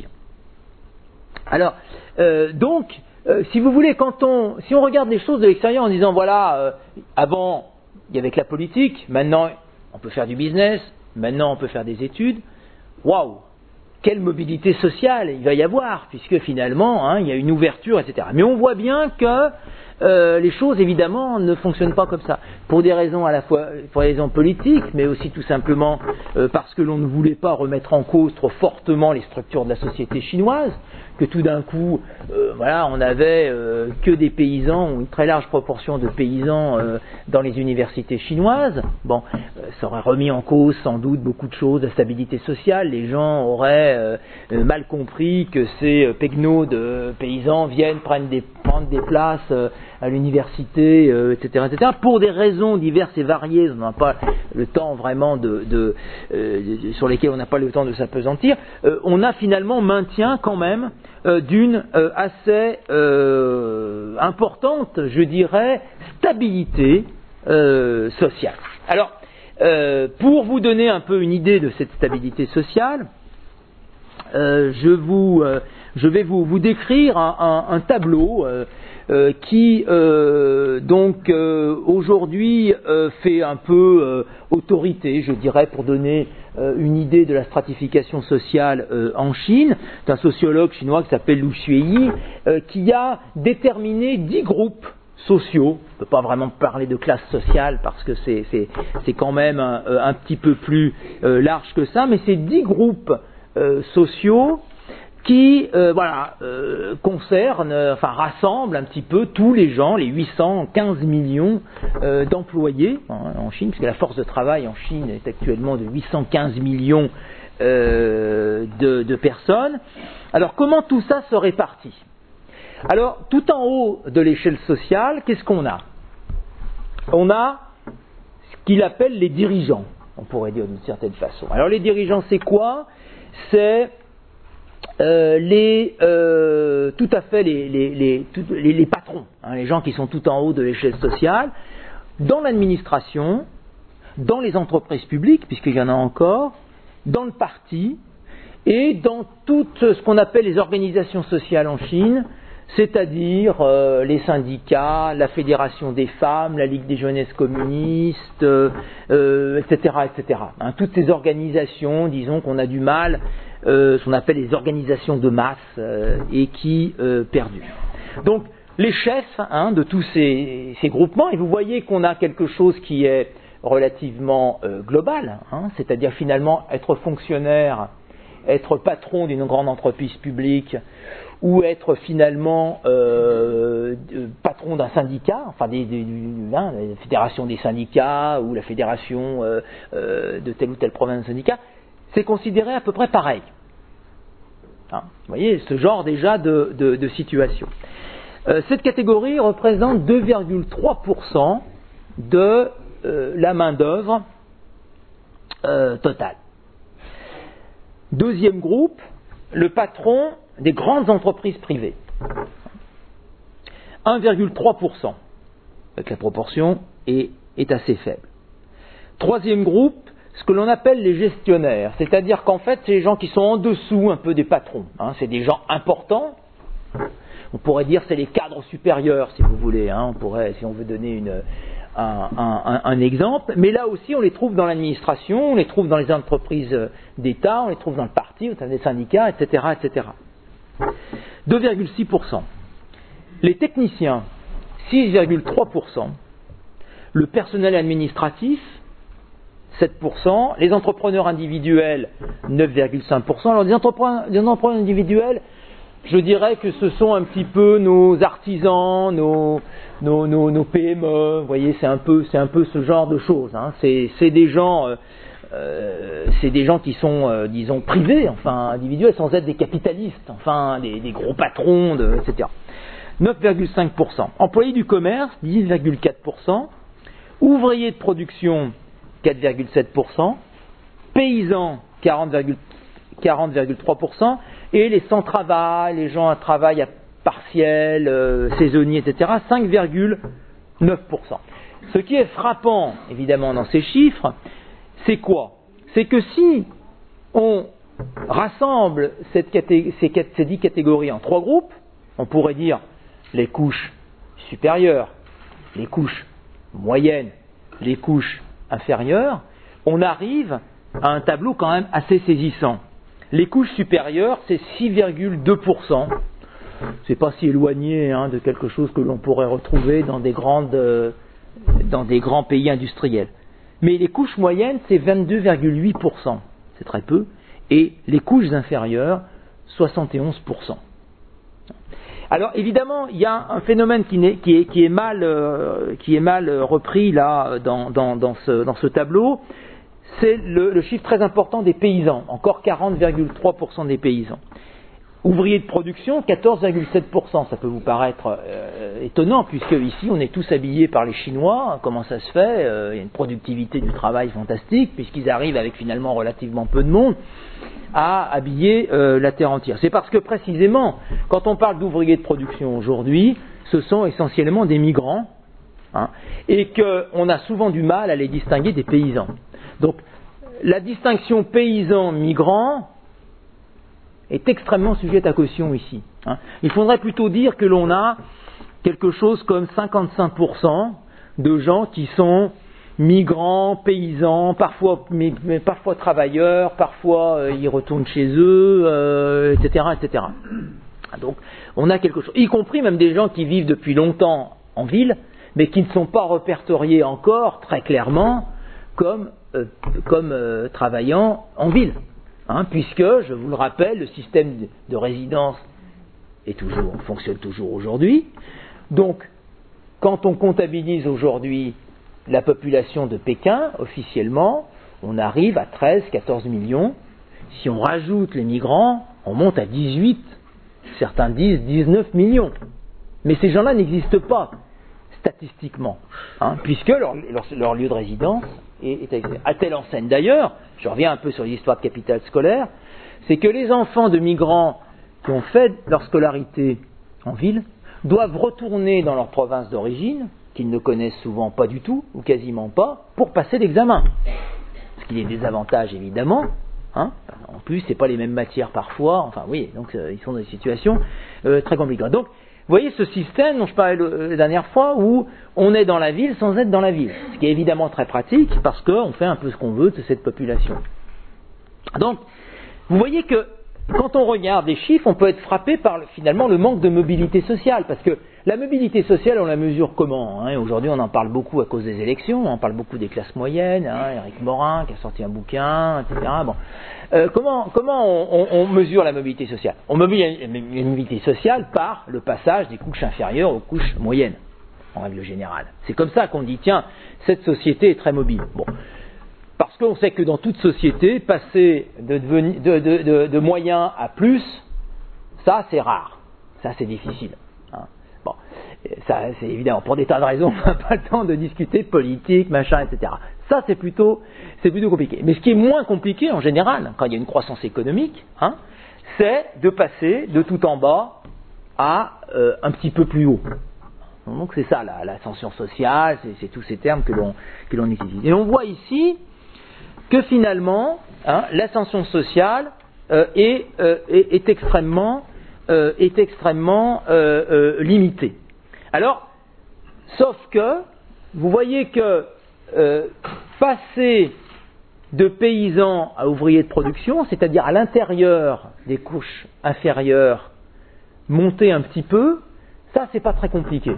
Alors, euh, donc, euh, si vous voulez, quand on, si on regarde les choses de l'extérieur en disant, voilà, euh, avant, il y avait que la politique, maintenant, on peut faire du business, maintenant, on peut faire des études, waouh, quelle mobilité sociale il va y avoir, puisque finalement, hein, il y a une ouverture, et cetera. Mais on voit bien que euh, les choses, évidemment, ne fonctionnent pas comme ça. Pour des raisons à la fois, pour des raisons politiques, mais aussi tout simplement euh, parce que l'on ne voulait pas remettre en cause trop fortement les structures de la société chinoise, que tout d'un coup, euh, voilà, on avait euh, que des paysans, ou une très large proportion de paysans euh, dans les universités chinoises. Bon, euh, ça aurait remis en cause sans doute beaucoup de choses, la stabilité sociale. Les gens auraient euh, euh, mal compris que ces euh, pegnos de paysans viennent prendre des, prendre des places euh, à l'université, euh, et cetera, et cetera, pour des raisons diverses et variées. On n'a pas le temps vraiment de, de, euh, de sur lesquelles on n'a pas le temps de s'appesantir. Euh, on a finalement maintien quand même euh, d'une euh, assez euh, importante, je dirais, stabilité euh, sociale. Alors, euh, pour vous donner un peu une idée de cette stabilité sociale, euh, je, vous, euh, je vais vous, vous décrire un, un, un tableau euh, Euh, qui euh, donc euh, aujourd'hui euh, fait un peu euh, autorité, je dirais, pour donner euh, une idée de la stratification sociale euh, en Chine. C'est un sociologue chinois qui s'appelle Lu Xueyi euh, qui a déterminé dix groupes sociaux. On ne peut pas vraiment parler de classe sociale parce que c'est, c'est, c'est quand même un, un petit peu plus euh, large que ça, mais c'est dix groupes euh, sociaux qui euh, voilà, euh, concerne, euh, enfin rassemble un petit peu tous les gens, les huit cent quinze millions euh, d'employés hein, en Chine, puisque la force de travail en Chine est actuellement de huit cent quinze millions euh, de, de personnes. Alors comment tout ça se répartit ? Alors tout en haut de l'échelle sociale, qu'est-ce qu'on a ? On a ce qu'il appelle les dirigeants, on pourrait dire d'une certaine façon. Alors les dirigeants, c'est quoi ? C'est Euh, les, euh, tout à fait les, les, les, tout, les, les patrons, hein, les gens qui sont tout en haut de l'échelle sociale, dans l'administration, dans les entreprises publiques, puisqu'il y en a encore, dans le parti, et dans tout ce qu'on appelle les organisations sociales en Chine, c'est-à-dire euh, les syndicats, la Fédération des femmes, la Ligue des jeunesses communistes, euh, euh, et cetera, et cetera. Hein, toutes ces organisations, disons qu'on a du mal, euh, ce qu'on appelle les organisations de masse, euh, et qui euh, perdurent. Donc, les chefs hein, de tous ces, ces groupements, et vous voyez qu'on a quelque chose qui est relativement euh, global, hein, c'est-à-dire finalement être fonctionnaire, être patron d'une grande entreprise publique, ou être finalement euh, patron d'un syndicat, enfin des, des, hein, la fédération des syndicats ou la fédération euh, euh, de telle ou telle province de syndicats, c'est considéré à peu près pareil. Hein, vous voyez, ce genre déjà de, de, de situation. Euh, cette catégorie représente deux virgule trois pour cent de euh, la main-d'œuvre euh, totale. Deuxième groupe, le patron des grandes entreprises privées. un virgule trois pour cent. Donc la proportion est, est assez faible. Troisième groupe, ce que l'on appelle les gestionnaires. C'est-à-dire qu'en fait, c'est les gens qui sont en dessous un peu des patrons. Hein, c'est des gens importants. On pourrait dire c'est les cadres supérieurs, si vous voulez. Hein, on pourrait, si on veut donner une, un, un, un exemple. Mais là aussi, on les trouve dans l'administration, on les trouve dans les entreprises d'État, on les trouve dans le parti, dans les syndicats, et cetera, et cetera. deux virgule six pour cent. Les techniciens, six virgule trois pour cent. Le personnel administratif, sept pour cent. Les entrepreneurs individuels, neuf virgule cinq pour cent. Alors, les entrepreneurs, les entrepreneurs individuels, je dirais que ce sont un petit peu nos artisans, nos, nos, nos, nos P M E. Vous voyez, c'est un peu, c'est un peu ce genre de choses. Hein. C'est, c'est des gens... Euh, Euh, c'est des gens qui sont, euh, disons, privés, enfin individuels, sans être des capitalistes, enfin des, des gros patrons, de, et cetera. neuf virgule cinq pour cent. Employés du commerce, dix virgule quatre pour cent. Ouvriers de production, quatre virgule sept pour cent. Paysans, quarante virgule trois pour cent. Et les sans-travail, les gens à travail à partiel, euh, saisonniers, et cetera, cinq virgule neuf pour cent. Ce qui est frappant, évidemment, dans ces chiffres, c'est quoi? C'est que si on rassemble cette catég- ces, ces dix catégories en trois groupes, on pourrait dire les couches supérieures, les couches moyennes, les couches inférieures, on arrive à un tableau quand même assez saisissant. Les couches supérieures, c'est six virgule deux pour cent. C'est pas si éloigné hein, de quelque chose que l'on pourrait retrouver dans des, grandes, euh, dans des grands pays industriels. Mais les couches moyennes, c'est vingt-deux virgule huit pour cent, c'est très peu, et les couches inférieures, soixante et onze pour cent. Alors évidemment, il y a un phénomène qui, n'est, qui, est, qui, est, mal, euh, qui est mal repris là dans, dans, dans, ce, dans ce tableau, c'est le, le chiffre très important des paysans, encore quarante virgule trois pour cent des paysans. Ouvriers de production, quatorze virgule sept pour cent, ça peut vous paraître euh, étonnant, puisque ici on est tous habillés par les Chinois, comment ça se fait, euh, il y a une productivité du travail fantastique, puisqu'ils arrivent avec finalement relativement peu de monde à habiller euh, la terre entière. C'est parce que précisément, quand on parle d'ouvriers de production aujourd'hui, ce sont essentiellement des migrants, hein, et qu'on a souvent du mal à les distinguer des paysans. Donc la distinction paysan-migrant est extrêmement sujette à caution ici. Hein. Il faudrait plutôt dire que l'on a quelque chose comme cinquante-cinq pour cent de gens qui sont migrants, paysans, parfois, mais, mais parfois travailleurs, parfois euh, ils retournent chez eux, euh, et cetera, et cetera. Donc on a quelque chose, y compris même des gens qui vivent depuis longtemps en ville, mais qui ne sont pas répertoriés encore très clairement comme, euh, comme euh, travaillant en ville. Hein, puisque, je vous le rappelle, le système de résidence est toujours, fonctionne toujours aujourd'hui. Donc, quand on comptabilise aujourd'hui la population de Pékin, officiellement, on arrive à treize à quatorze millions. Si on rajoute les migrants, on monte à dix-huit, certains disent dix-neuf millions. Mais ces gens-là n'existent pas statistiquement, hein, puisque leur, leur, leur lieu de résidence est, est à telle enseigne. D'ailleurs, je reviens un peu sur l'histoire de capital scolaire, c'est que les enfants de migrants qui ont fait leur scolarité en ville doivent retourner dans leur province d'origine, qu'ils ne connaissent souvent pas du tout, ou quasiment pas, pour passer l'examen. Ce qui est des avantages évidemment, hein. En plus, c'est pas les mêmes matières parfois, enfin oui, donc euh, ils sont dans des situations euh, très compliquées. Donc, voyez ce système dont je parlais la dernière fois, où on est dans la ville sans être dans la ville. Ce qui est évidemment très pratique, parce qu'on fait un peu ce qu'on veut de cette population. Donc, vous voyez que quand on regarde les chiffres, on peut être frappé par finalement le manque de mobilité sociale, parce que la mobilité sociale, on la mesure comment, hein? Aujourd'hui, on en parle beaucoup à cause des élections, on en parle beaucoup des classes moyennes, hein? Éric Morin qui a sorti un bouquin, et cetera. Bon. Euh, comment comment on, on, on mesure la mobilité sociale? On mesure la mobilité sociale par le passage des couches inférieures aux couches moyennes, en règle générale. C'est comme ça qu'on dit, tiens, cette société est très mobile. Bon. Parce qu'on sait que dans toute société, passer de, deveni, de, de, de, de moyen à plus, ça c'est rare, ça c'est difficile. Hein. Bon, ça c'est évidemment, pour des tas de raisons, on n'a pas le temps de discuter politique, machin, et cetera. Ça c'est plutôt, c'est plutôt compliqué. Mais ce qui est moins compliqué en général, quand il y a une croissance économique, hein, c'est de passer de tout en bas à euh, un petit peu plus haut. Donc c'est ça, la, l'ascension sociale, c'est, c'est tous ces termes que l'on, que l'on utilise. Et on voit ici que finalement, hein, l'ascension sociale euh, est, euh, est, est extrêmement, euh, est extrêmement euh, euh, limitée. Alors, sauf que, vous voyez que euh, passer de paysans à ouvriers de production, c'est-à-dire à l'intérieur des couches inférieures, monter un petit peu, ça c'est pas très compliqué.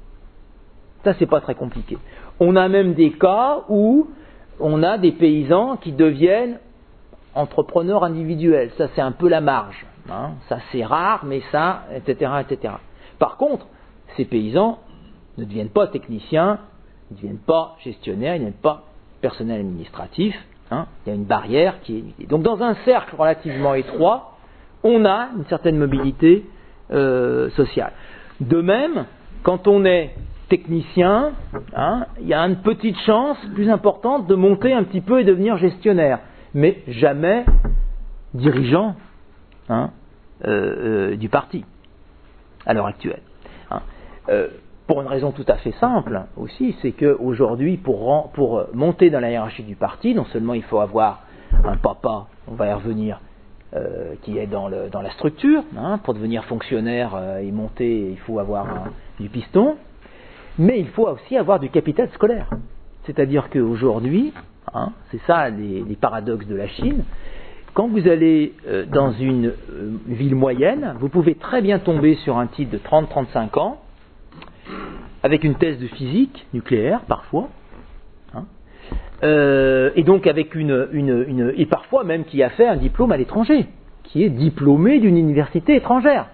Ça c'est pas très compliqué. On a même des cas où on a des paysans qui deviennent entrepreneurs individuels. Ça, c'est un peu la marge. Hein. Ça, c'est rare, mais ça, et cetera, et cetera. Par contre, ces paysans ne deviennent pas techniciens, ils ne deviennent pas gestionnaires, ils ne deviennent pas personnel administratif. Hein. Il y a une barrière qui est limitée. Donc, dans un cercle relativement étroit, on a une certaine mobilité euh, sociale. De même, quand on est technicien, hein, il y a une petite chance plus importante de monter un petit peu et devenir gestionnaire, mais jamais dirigeant hein, euh, euh, du parti à l'heure actuelle. Hein. Euh, pour une raison tout à fait simple aussi, c'est qu'aujourd'hui, pour, pour monter dans la hiérarchie du parti, non seulement il faut avoir un papa, on va y revenir, euh, qui est dans, le, dans la structure, hein, pour devenir fonctionnaire euh, et monter, il faut avoir un, du piston. Mais il faut aussi avoir du capital scolaire. C'est-à-dire qu'aujourd'hui, hein, c'est ça les, les paradoxes de la Chine, quand vous allez euh, dans une euh, ville moyenne, vous pouvez très bien tomber sur un type de trente à trente-cinq ans, avec une thèse de physique nucléaire parfois, hein, euh, et donc avec une, une, une... et parfois même qui a fait un diplôme à l'étranger, qui est diplômé d'une université étrangère.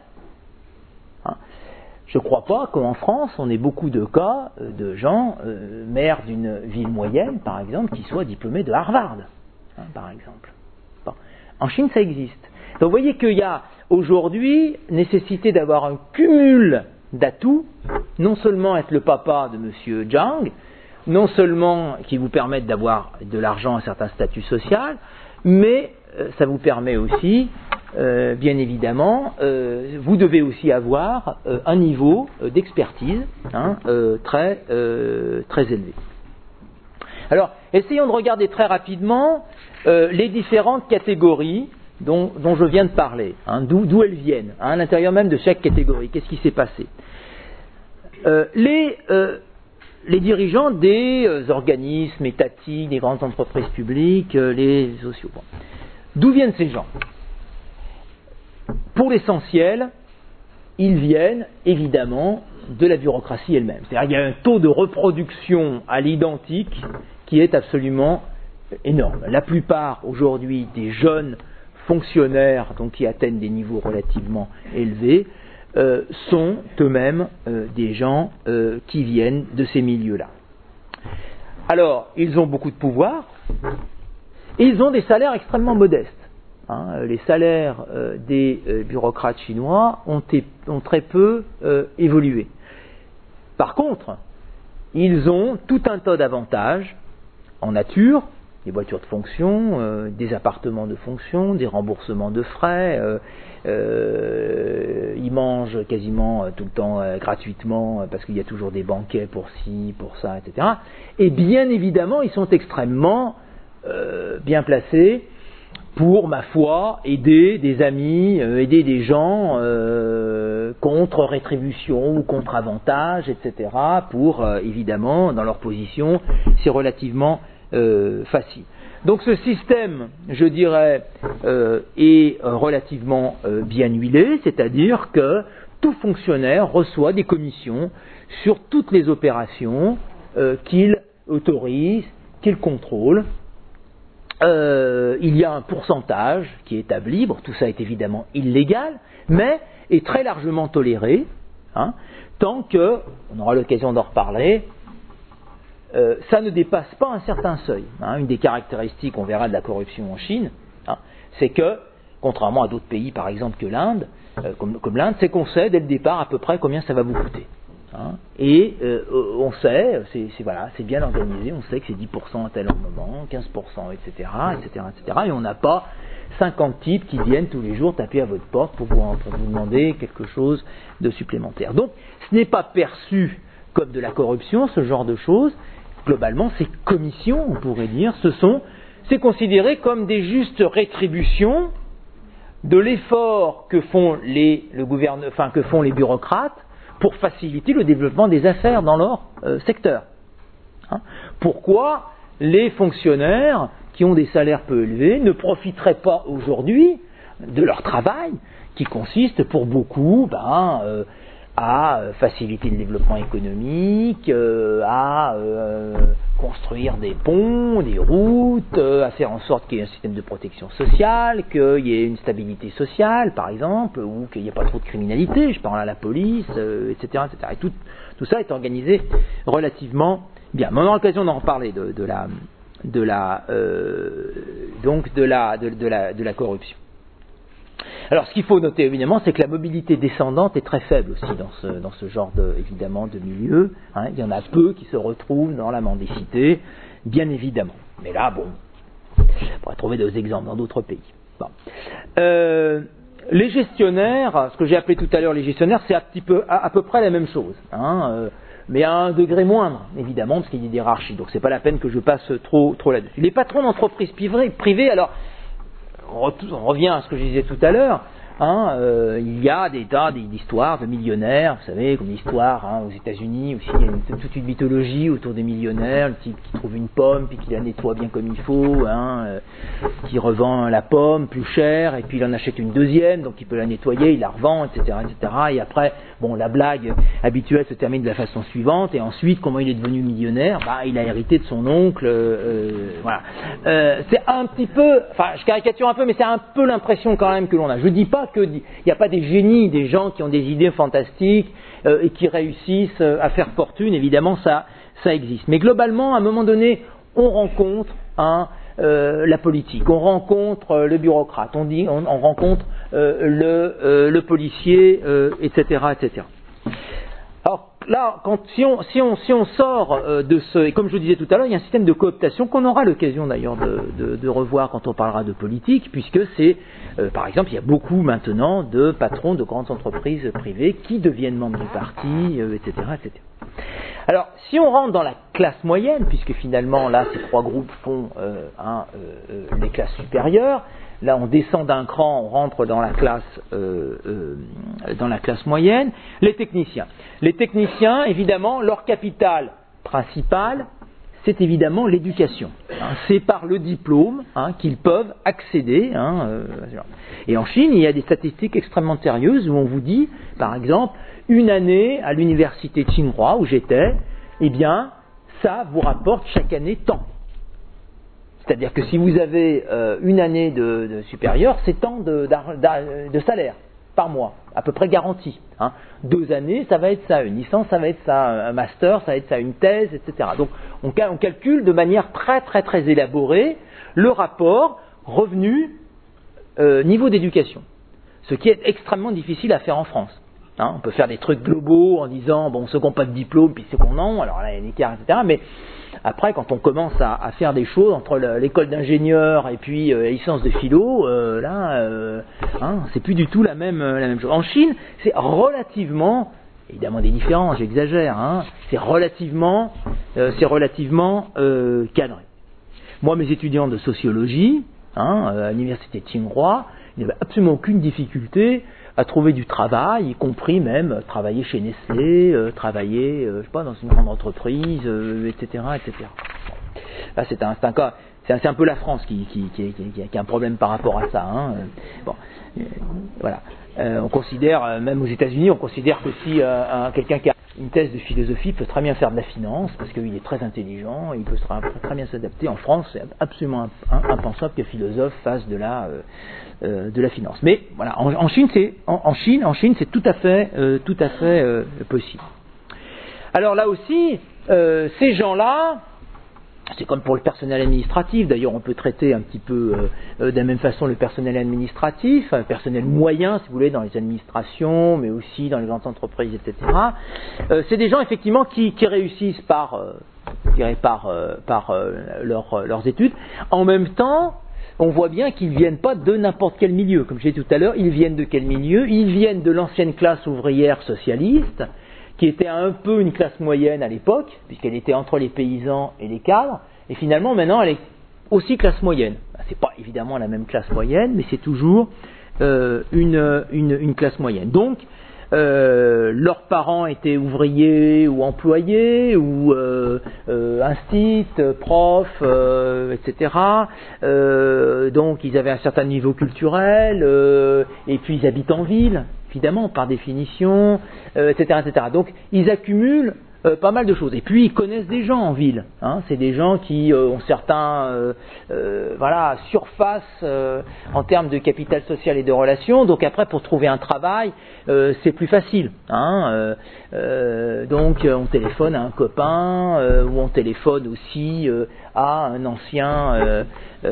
Je ne crois pas qu'en France, on ait beaucoup de cas de gens, euh, maires d'une ville moyenne, par exemple, qui soient diplômés de Harvard, hein, par exemple. Bon. En Chine, ça existe. Donc vous voyez qu'il y a aujourd'hui nécessité d'avoir un cumul d'atouts, non seulement être le papa de M. Zhang, non seulement qui vous permettent d'avoir de l'argent, un certain statut social, mais euh, ça vous permet aussi Euh, bien évidemment, euh, vous devez aussi avoir euh, un niveau euh, d'expertise hein, euh, très, euh, très élevé. Alors, essayons de regarder très rapidement euh, les différentes catégories dont, dont je viens de parler, hein, d'où, d'où elles viennent, hein, à l'intérieur même de chaque catégorie. Qu'est-ce qui s'est passé euh, les, euh, les dirigeants des euh, organismes étatiques, des grandes entreprises publiques, euh, les sociaux. Bon. D'où viennent ces gens ? Pour l'essentiel, ils viennent évidemment de la bureaucratie elle-même. C'est-à-dire qu'il y a un taux de reproduction à l'identique qui est absolument énorme. La plupart aujourd'hui des jeunes fonctionnaires donc, qui atteignent des niveaux relativement élevés euh, sont eux-mêmes euh, des gens euh, qui viennent de ces milieux-là. Alors, ils ont beaucoup de pouvoir et ils ont des salaires extrêmement modestes. Hein, les salaires euh, des euh, bureaucrates chinois ont, t- ont très peu euh, évolué. Par contre, ils ont tout un tas d'avantages en nature, des voitures de fonction, euh, des appartements de fonction, des remboursements de frais, euh, euh, ils mangent quasiment tout le temps euh, gratuitement parce qu'il y a toujours des banquets pour ci, pour ça, et cetera. Et bien évidemment, ils sont extrêmement euh, bien placés pour, ma foi, aider des amis, euh, aider des gens euh, contre rétribution ou contre avantage, et cetera, pour, euh, évidemment, dans leur position, c'est relativement euh, facile. Donc ce système, je dirais, euh, est relativement euh, bien huilé, c'est-à-dire que tout fonctionnaire reçoit des commissions sur toutes les opérations euh, qu'il autorise, qu'il contrôle. Euh, il y a un pourcentage qui est établi, bon, tout ça est évidemment illégal, mais est très largement toléré, hein, tant que, on aura l'occasion d'en reparler, euh, ça ne dépasse pas un certain seuil. Hein. Une des caractéristiques, on verra, de la corruption en Chine, hein, c'est que, contrairement à d'autres pays, par exemple que l'Inde, euh, comme, comme l'Inde, c'est qu'on sait dès le départ à peu près combien ça va vous coûter. Hein, et euh, on sait, c'est, c'est, voilà, c'est bien organisé, on sait que c'est dix pour cent à tel moment, quinze pour cent, et cetera, et cetera, et cetera. Et on n'a pas cinquante types qui viennent tous les jours taper à votre porte pour vous, pour vous demander quelque chose de supplémentaire. Donc, ce n'est pas perçu comme de la corruption, ce genre de choses. Globalement, ces commissions, on pourrait dire, ce sont, c'est considéré comme des justes rétributions de l'effort que font les, le gouverne, enfin, que font les bureaucrates pour faciliter le développement des affaires dans leur euh, secteur. Hein. Pourquoi les fonctionnaires qui ont des salaires peu élevés ne profiteraient pas aujourd'hui de leur travail, qui consiste pour beaucoup ben, euh, à faciliter le développement économique, euh, à euh, construire des ponts, des routes, euh, à faire en sorte qu'il y ait un système de protection sociale, qu'il y ait une stabilité sociale, par exemple, ou qu'il n'y ait pas trop de criminalité, je parle à la police, euh, et cetera, et cetera. Et tout, tout ça est organisé relativement bien. Mais on aura l'occasion d'en reparler de, de la, de la, euh, donc de la, de, de la, de la corruption. Alors, ce qu'il faut noter évidemment, c'est que la mobilité descendante est très faible aussi dans ce, dans ce genre de, évidemment, de milieu. Hein. Il y en a peu qui se retrouvent dans la mendicité, bien évidemment. Mais là, bon, on pourrait trouver des exemples dans d'autres pays. Bon. Euh, les gestionnaires, ce que j'ai appelé tout à l'heure les gestionnaires, c'est un petit peu, à, à peu près la même chose. Hein. Euh, mais à un degré moindre, évidemment, parce qu'il y a des hiérarchies. Donc, c'est pas la peine que je passe trop, trop là-dessus. Les patrons d'entreprises privées, alors, on revient à ce que je disais tout à l'heure, hein, euh, il y a des tas d'histoires de millionnaires, vous savez, comme l'histoire hein, aux États-Unis aussi, il y a une, toute une mythologie autour des millionnaires, le type qui trouve une pomme, puis qui la nettoie bien comme il faut, hein, euh, qui revend la pomme plus cher, et puis il en achète une deuxième, donc il peut la nettoyer, il la revend, et cetera, et cetera. Et après, bon, la blague habituelle se termine de la façon suivante, et ensuite, comment il est devenu millionnaire? Bah, il a hérité de son oncle, euh, voilà. Euh, c'est un petit peu, enfin, je caricature un peu, mais c'est un peu l'impression quand même que l'on a. Je dis pas qu'il n'y a pas des génies, des gens qui ont des idées fantastiques euh, et qui réussissent euh, à faire fortune, évidemment ça, ça existe. Mais globalement, à un moment donné, on rencontre hein, euh, la politique, on rencontre euh, le bureaucrate, on, dit, on, on rencontre euh, le, euh, le policier, euh, et cetera, et cetera. Alors là, quand, si, on, si, on, si on sort euh, de ce, et comme je vous disais tout à l'heure, il y a un système de cooptation qu'on aura l'occasion d'ailleurs de, de, de revoir quand on parlera de politique, puisque c'est, euh, par exemple, il y a beaucoup maintenant de patrons de grandes entreprises privées qui deviennent membres du parti, euh, et cetera, et cetera. Alors, si on rentre dans la classe moyenne, puisque finalement là, ces trois groupes font euh, hein, euh, les classes supérieures. Là, on descend d'un cran, on rentre dans la classe, euh, euh, dans la classe moyenne. Les techniciens. Les techniciens, évidemment, leur capital principal, c'est évidemment l'éducation. Hein, c'est par le diplôme hein, qu'ils peuvent accéder. Hein, euh, et en Chine, il y a des statistiques extrêmement sérieuses où on vous dit, par exemple, une année à l'université de Tsinghua où j'étais, eh bien, ça vous rapporte chaque année tant. C'est-à-dire que si vous avez euh, une année de, de supérieure, c'est tant de, de salaire par mois, à peu près garanti. Hein. Deux années, ça va être ça. Une licence, ça va être ça. Un master, ça va être ça. Une thèse, et cetera. Donc, on, on calcule de manière très, très, très élaborée le rapport revenu euh, niveau d'éducation. Ce qui est extrêmement difficile à faire en France. Hein. On peut faire des trucs globaux en disant, bon, ceux qui n'ont pas de diplôme, puis ceux qui en ont, alors là, il y a un écart, et cetera. Mais après, quand on commence à, à faire des choses entre le, l'école d'ingénieur et puis euh, la licence de philo, euh, là, euh, hein, c'est plus du tout la même, la même chose. En Chine, c'est relativement, évidemment des différences, j'exagère, hein, c'est relativement, euh, c'est relativement euh, cadré. Moi, mes étudiants de sociologie, hein, à l'université de Tsinghua, il n'y avait absolument aucune difficulté à trouver du travail, y compris même euh, travailler chez Nestlé, euh, travailler, euh, je sais pas, dans une grande entreprise, euh, et cetera, et cetera. Là, c'est un, c'est un cas, c'est un, c'est un peu la France qui, qui, qui, qui, qui a un problème par rapport à ça. Hein. Bon, euh, voilà. Euh, on considère, euh, même aux États-Unis, on considère que si euh, un, quelqu'un qui a une thèse de philosophie peut très bien faire de la finance parce qu'il est très intelligent, et il peut très, très bien s'adapter. En France, c'est absolument impensable qu'un philosophe fasse de la euh, euh, de la finance. Mais voilà, en, en Chine, c'est en, en Chine, en Chine, c'est tout à fait, euh, tout à fait euh, possible. Alors là aussi, euh, ces gens-là. C'est comme pour le personnel administratif, d'ailleurs on peut traiter un petit peu euh, de la même façon le personnel administratif, un personnel moyen si vous voulez dans les administrations, mais aussi dans les grandes entreprises, et cetera. Euh, c'est des gens effectivement qui, qui réussissent par, euh, je dirais par, euh, par euh, leur, leurs études. En même temps, on voit bien qu'ils ne viennent pas de n'importe quel milieu. Comme je disais tout à l'heure, ils viennent de quel milieu? Ils viennent de l'ancienne classe ouvrière socialiste, qui était un peu une classe moyenne à l'époque, puisqu'elle était entre les paysans et les cadres, et finalement maintenant elle est aussi classe moyenne. C'est pas évidemment la même classe moyenne, mais c'est toujours euh, une, une, une classe moyenne. Donc, euh, leurs parents étaient ouvriers ou employés, ou euh, euh, instit, profs, euh, et cetera. Euh, donc ils avaient un certain niveau culturel, euh, et puis ils habitent en ville, évidemment, par définition, euh, et cetera, et cetera. Donc, ils accumulent euh, pas mal de choses. Et puis, ils connaissent des gens en ville. Hein. C'est des gens qui euh, ont certains, euh, euh, voilà, surface euh, en termes de capital social et de relations. Donc, après, pour trouver un travail, euh, c'est plus facile. Hein. Euh, euh, donc, on téléphone à un copain, euh, ou on téléphone aussi euh, à un ancien... Euh,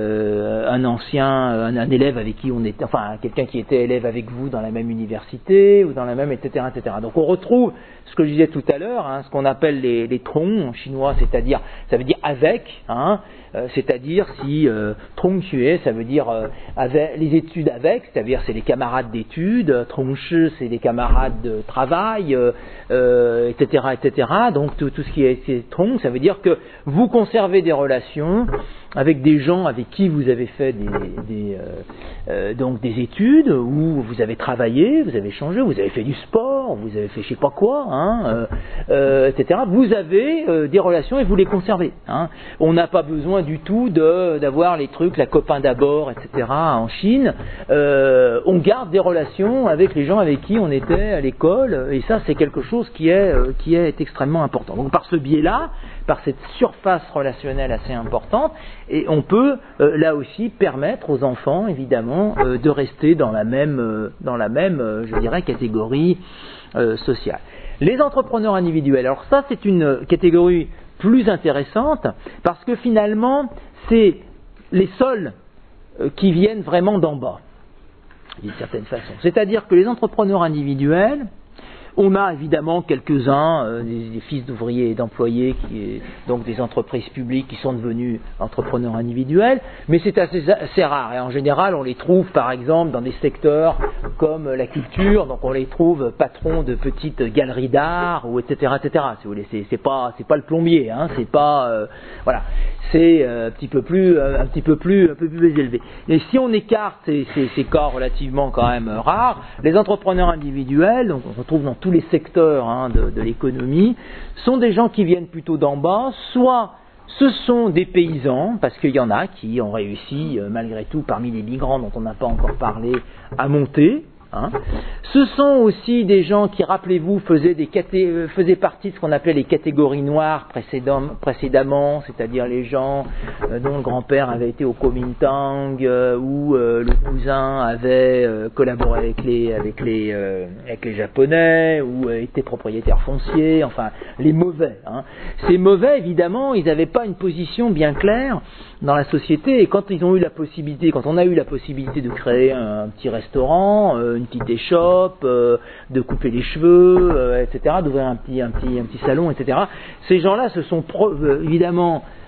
Euh, un ancien, un, un élève avec qui on était, enfin quelqu'un qui était élève avec vous dans la même université ou dans la même, et cetera, et cetera. Donc on retrouve ce que je disais tout à l'heure, hein, ce qu'on appelle les, les troncs en chinois, c'est-à-dire, ça veut dire avec, hein, euh, c'est-à-dire si euh, trong xue, ça veut dire euh, avec, les études avec, c'est-à-dire c'est les camarades d'études, trong shi, c'est les camarades de travail, euh, euh, et cetera, et cetera. Donc tout, tout ce qui est, est trong, ça veut dire que vous conservez des relations avec des gens avec qui vous avez fait des, des, euh, euh, donc des études, où vous avez travaillé, vous avez changé, vous avez fait du sport, vous avez fait je sais pas quoi, hein, euh, euh, et cetera. Vous avez euh, des relations et vous les conservez. Hein. On n'a pas besoin du tout de, d'avoir les trucs, la copain d'abord, et cetera en Chine. Euh, on garde des relations avec les gens avec qui on était à l'école, et ça c'est quelque chose qui est, euh, qui est extrêmement important. Donc par ce biais-là, par cette surface relationnelle assez importante, et on peut euh, là aussi permettre aux enfants évidemment euh, de rester dans la même, euh, dans la même euh, je dirais, catégorie euh, sociale. Les entrepreneurs individuels, alors ça c'est une catégorie plus intéressante parce que finalement c'est les seuls euh, qui viennent vraiment d'en bas, d'une certaine façon. C'est-à-dire que les entrepreneurs individuels, on a évidemment quelques-uns, euh, des, des fils d'ouvriers et d'employés, qui, donc des entreprises publiques qui sont devenus entrepreneurs individuels, mais c'est assez, assez rare. Et en général, on les trouve par exemple dans des secteurs comme la culture, donc on les trouve patrons de petites galeries d'art, ou et cetera, et cetera. Si vous voulez, c'est, c'est pas, c'est pas le plombier, hein, c'est pas, euh, voilà, c'est euh, un petit peu plus, euh, un petit peu plus, un peu plus élevé. Et si on écarte ces, ces, ces cas relativement quand même euh, rares, les entrepreneurs individuels, donc on retrouve dans tous les secteurs hein, de, de l'économie, sont des gens qui viennent plutôt d'en bas, soit ce sont des paysans, parce qu'il y en a qui ont réussi, euh, malgré tout, parmi les migrants dont on n'a pas encore parlé, à monter. Hein. Ce sont aussi des gens qui, rappelez-vous, faisaient, des caté- faisaient partie de ce qu'on appelait les catégories noires précédem- précédemment, c'est-à-dire les gens euh, dont le grand-père avait été au Kuomintang, euh, ou euh, le cousin avait euh, collaboré avec les, avec les, euh, avec les Japonais, ou euh, était propriétaire foncier, enfin les mauvais. Hein. Ces mauvais, évidemment, ils n'avaient pas une position bien claire dans la société, et quand ils ont eu la possibilité, quand on a eu la possibilité de créer un, un petit restaurant, euh, une petite échoppe, euh, de couper les cheveux, euh, et cetera, d'ouvrir un petit, un petit, un petit salon, et cetera. Ces gens-là se sont pro- euh, évidemment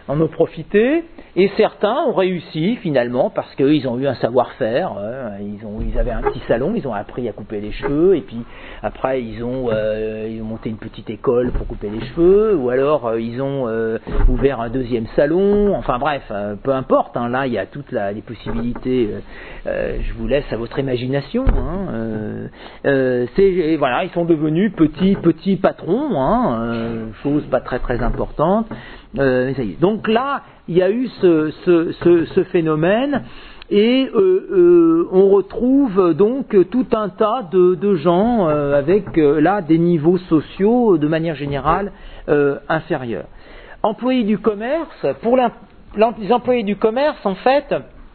en ont profité, et certains ont réussi finalement parce qu'ils ont eu un savoir-faire, euh, ils, ont, ils avaient un petit salon, ils ont appris à couper les cheveux, et puis après ils ont, euh, ils ont monté une petite école pour couper les cheveux, ou alors euh, ils ont euh, ouvert un deuxième salon, enfin bref, euh, peu importe, hein, là il y a toutes la, les possibilités, euh, euh, je vous laisse à votre imagination, hein, euh, euh, c'est, voilà, ils sont devenus petits, petits patrons, hein, euh, chose pas très très importante. Euh, ça y est. Donc là, il y a eu ce, ce, ce, ce phénomène et euh, euh, on retrouve donc tout un tas de, de gens euh, avec euh, là des niveaux sociaux de manière générale euh, inférieurs. Employés du commerce, pour les employés du commerce, en fait,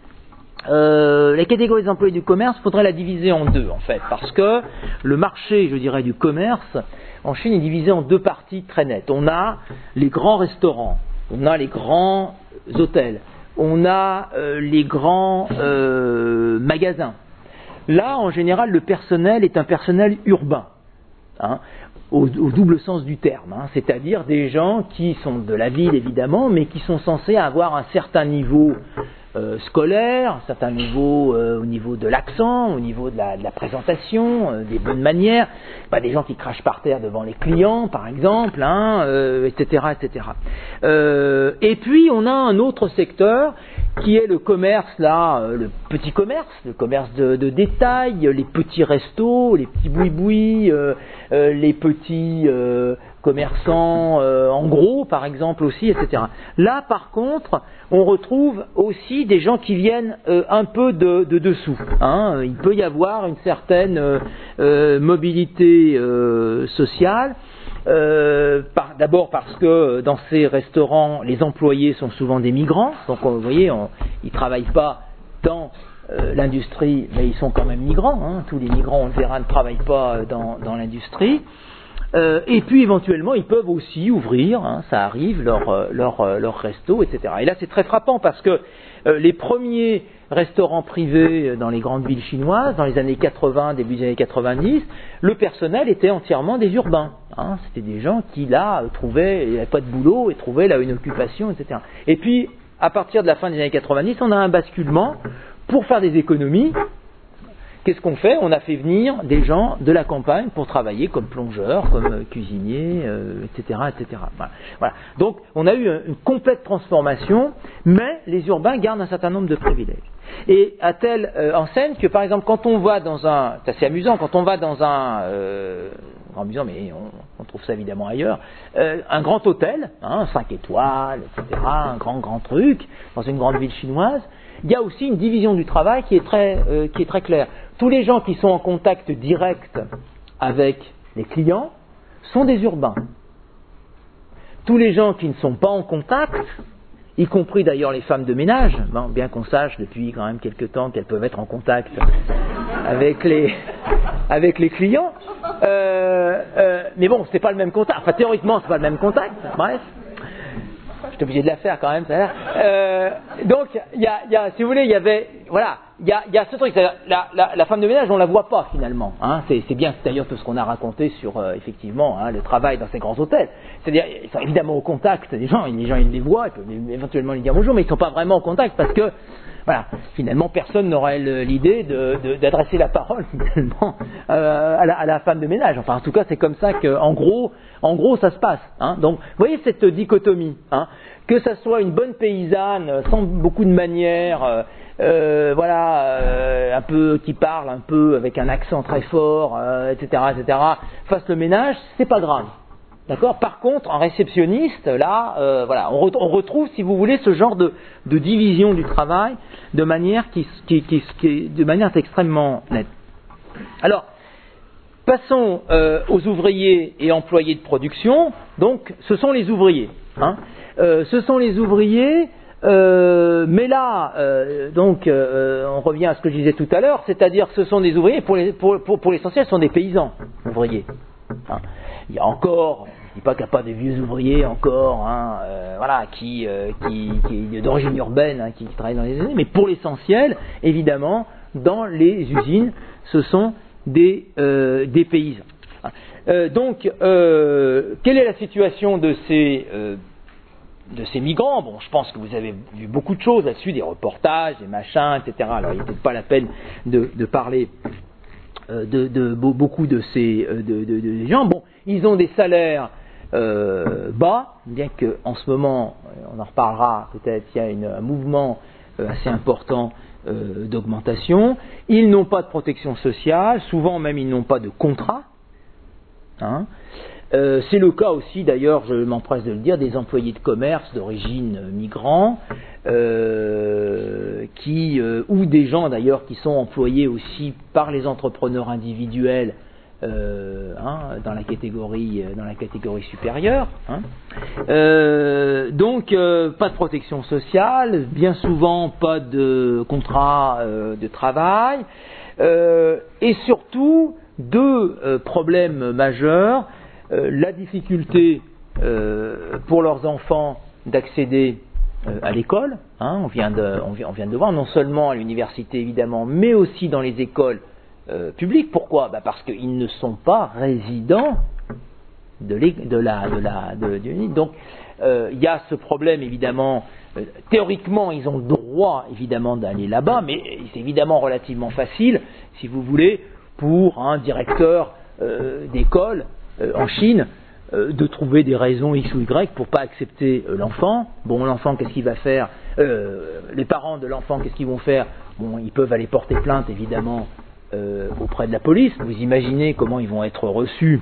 euh, la catégorie des employés du commerce, il faudrait la diviser en deux, en fait, parce que le marché, je dirais, du commerce en Chine est divisé en deux parties très nettes. On a les grands restaurants, on a les grands hôtels, on a euh, les grands euh, magasins. Là, en général, le personnel est un personnel urbain, hein, au, au double sens du terme, hein, c'est-à-dire des gens qui sont de la ville, évidemment, mais qui sont censés avoir un certain niveau Euh, scolaire, un certain niveau euh, au niveau de l'accent, au niveau de la, de la présentation, euh, des bonnes manières, bah, des gens qui crachent par terre devant les clients, par exemple, hein, euh, et cetera, et cetera. Euh, et puis on a un autre secteur qui est le commerce, là, euh, le petit commerce, le commerce de, de détail, les petits restos, les petits boui-boui, euh, euh, les petits euh, commerçants euh, en gros, par exemple aussi, et cetera. Là, par contre, on retrouve aussi des gens qui viennent euh, un peu de, de dessous. Hein. Il peut y avoir une certaine euh, euh, mobilité euh, sociale. Euh, par, d'abord parce que dans ces restaurants, les employés sont souvent des migrants. Donc, vous voyez, on, ils ne travaillent pas dans euh, l'industrie, mais ils sont quand même migrants. Hein. Tous les migrants, on le verra, ne travaillent pas dans, dans l'industrie. Euh, et puis éventuellement, ils peuvent aussi ouvrir, hein, ça arrive, leur, euh, leur, euh, leur resto, et cetera. Et là, c'est très frappant parce que euh, les premiers restaurants privés dans les grandes villes chinoises, dans les années quatre-vingts, début des années quatre-vingt-dix, le personnel était entièrement des urbains. Hein. C'était des gens qui, là, trouvaient, il n'y avait pas de boulot, et trouvaient là une occupation, et cetera. Et puis, à partir de la fin des années quatre-vingt-dix, on a un basculement pour faire des économies. Qu'est-ce qu'on fait? On a fait venir des gens de la campagne pour travailler comme plongeurs, comme cuisiniers, euh, et cetera, et cetera. Voilà. Voilà. Donc, on a eu une complète transformation, mais les urbains gardent un certain nombre de privilèges. Et à telle euh, enseigne que, par exemple, quand on va dans un, c'est assez amusant, quand on va dans un, euh, amusant, mais on, on trouve ça évidemment ailleurs, euh, un grand hôtel, hein, cinq étoiles, et cetera, un grand grand truc, dans une grande ville chinoise, il y a aussi une division du travail qui est très, euh, qui est très claire. Tous les gens qui sont en contact direct avec les clients sont des urbains. Tous les gens qui ne sont pas en contact, y compris d'ailleurs les femmes de ménage, bon, bien qu'on sache depuis quand même quelques temps qu'elles peuvent être en contact avec les, avec les clients, euh, euh, mais bon, c'est pas le même contact. Enfin, théoriquement, c'est pas le même contact. Bref. J'étais obligé de la faire quand même. Ça euh, donc, il y a, y a, si vous voulez, il y avait, voilà, il y a, y a ce truc. La, la, la femme de ménage, on la voit pas finalement. Hein, c'est, c'est bien, c'est d'ailleurs tout ce qu'on a raconté sur euh, effectivement hein, le travail dans ces grands hôtels. C'est-à-dire, ils sont évidemment au contact des gens. Les gens, ils les voient, ils peuvent éventuellement les dire bonjour, mais ils sont pas vraiment au contact parce que, voilà, finalement, personne n'aurait l'idée de, de, d'adresser la parole finalement euh, à, la, à la femme de ménage. Enfin, en tout cas, c'est comme ça que, en gros, en gros, ça se passe. Hein. Donc, vous voyez cette dichotomie, hein, que ça soit une bonne paysanne, sans beaucoup de manières, euh, euh, voilà, euh, un peu qui parle, un peu avec un accent très fort, euh, et cetera, et cetera, fasse le ménage, c'est pas grave. D'accord. Par contre, en réceptionniste, là, euh, voilà, on, re- on retrouve, si vous voulez, ce genre de, de division du travail de manière qui, qui, qui, qui de manière extrêmement nette. Alors, passons euh, aux ouvriers et employés de production. Donc, ce sont les ouvriers. Hein. Euh, ce sont les ouvriers. Euh, mais là, euh, donc, euh, on revient à ce que je disais tout à l'heure, c'est-à-dire, ce sont des ouvriers. Pour, les, pour, pour, pour l'essentiel, ce sont des paysans ouvriers. Hein. Il y a encore, je ne dis pas qu'il n'y a pas de vieux ouvriers encore, hein, euh, voilà, qui, euh, qui, qui d'origine urbaine, hein, qui, qui travaillent dans les usines, mais pour l'essentiel, évidemment, dans les usines, ce sont des, euh, des paysans. Euh, donc, euh, quelle est la situation de ces, euh, de ces migrants. Bon, je pense que vous avez vu beaucoup de choses là-dessus, des reportages, des machins, et cetera. Alors, il n'est peut-être pas la peine de, de parler euh, de, de, de beaucoup de ces de, de, de gens. Bon, ils ont des salaires euh, bas, bien qu'en ce moment, on en reparlera peut-être, il y a une, un mouvement euh, assez important euh, d'augmentation. Ils n'ont pas de protection sociale, souvent même ils n'ont pas de contrat. Hein. Euh, c'est le cas aussi, d'ailleurs, je m'empresse de le dire, des employés de commerce d'origine euh, migrants, euh, qui, euh, ou des gens d'ailleurs qui sont employés aussi par les entrepreneurs individuels euh, hein, dans la catégorie, dans la catégorie supérieure. Hein. Euh, donc, euh, pas de protection sociale, bien souvent pas de contrat euh, de travail, euh, et surtout deux euh, problèmes majeurs. Euh, la difficulté euh, pour leurs enfants d'accéder euh, à l'école, hein, on, vient de, on, vient, on vient de le voir, non seulement à l'université évidemment, mais aussi dans les écoles euh, publiques. Pourquoi ? Bah parce qu'ils ne sont pas résidents de, de la... De la de, de, donc euh, il y a ce problème évidemment, euh, théoriquement ils ont le droit évidemment d'aller là-bas, mais c'est évidemment relativement facile, si vous voulez, pour un directeur euh, d'école Euh, en Chine, euh, de trouver des raisons X ou Y pour pas accepter euh, l'enfant. Bon, l'enfant, qu'est-ce qu'il va faire euh, Les parents de l'enfant, qu'est-ce qu'ils vont faire Bon, ils peuvent aller porter plainte, évidemment, euh, auprès de la police. Vous imaginez comment ils vont être reçus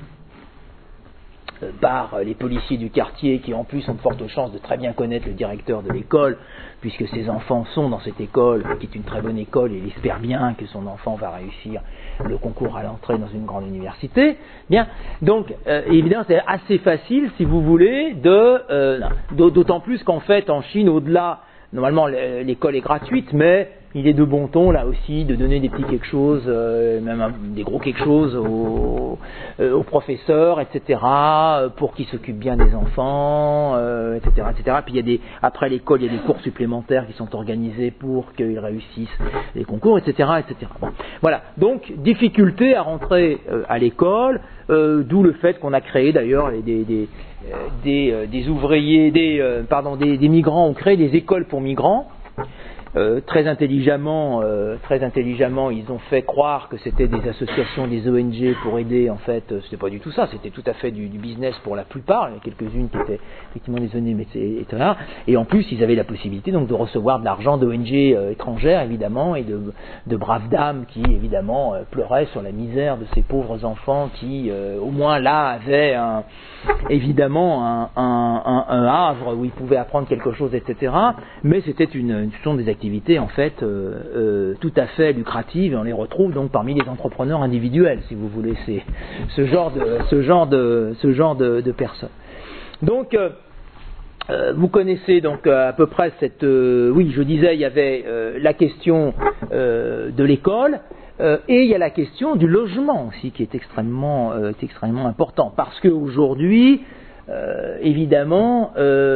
euh, par les policiers du quartier, qui en plus ont de fortes chances de très bien connaître le directeur de l'école, puisque ses enfants sont dans cette école, qui est une très bonne école, et il espère bien que son enfant va réussir le concours à l'entrée dans une grande université. Bien, donc euh, évidemment c'est assez facile, si vous voulez, de euh, d'autant plus qu'en fait en Chine, au-delà, normalement l'école est gratuite, mais il est de bon ton là aussi de donner des petits quelque chose, euh, même un, des gros quelque chose aux, euh, aux professeurs, et cetera, pour qu'ils s'occupent bien des enfants, euh, et cetera, et cetera. Puis il y a des, après l'école, il y a des cours supplémentaires qui sont organisés pour qu'ils réussissent les concours, et cetera, et cetera. Bon, voilà. Donc difficulté à rentrer euh, à l'école, euh, d'où le fait qu'on a créé d'ailleurs des, des, des, des, euh, des ouvriers, des, euh, pardon, des, des migrants ont créé des écoles pour migrants. Euh, très intelligemment, euh, très intelligemment, ils ont fait croire que c'était des associations, des O N G pour aider. En fait, euh, c'était pas du tout ça. C'était tout à fait du, du business pour la plupart. Il y a quelques-unes qui étaient effectivement des O N G, mais et cetera. Et en plus, ils avaient la possibilité donc de recevoir de l'argent d'O N G euh, étrangères, évidemment, et de, de braves dames qui, évidemment, euh, pleuraient sur la misère de ces pauvres enfants qui, euh, au moins là, avaient un, évidemment un, un, un, un havre où ils pouvaient apprendre quelque chose, et cetera. Mais c'était une, une ce sont des activités en fait euh, euh, tout à fait lucratives, et on les retrouve donc parmi les entrepreneurs individuels, si vous voulez, c'est ce genre de ce genre de ce genre de, de personnes. Donc euh, euh, vous connaissez donc euh, à peu près cette euh, oui, je disais il y avait euh, la question euh, de l'école. Euh, et il y a la question du logement aussi qui est extrêmement, euh, est extrêmement important, parce qu'aujourd'hui, euh, évidemment,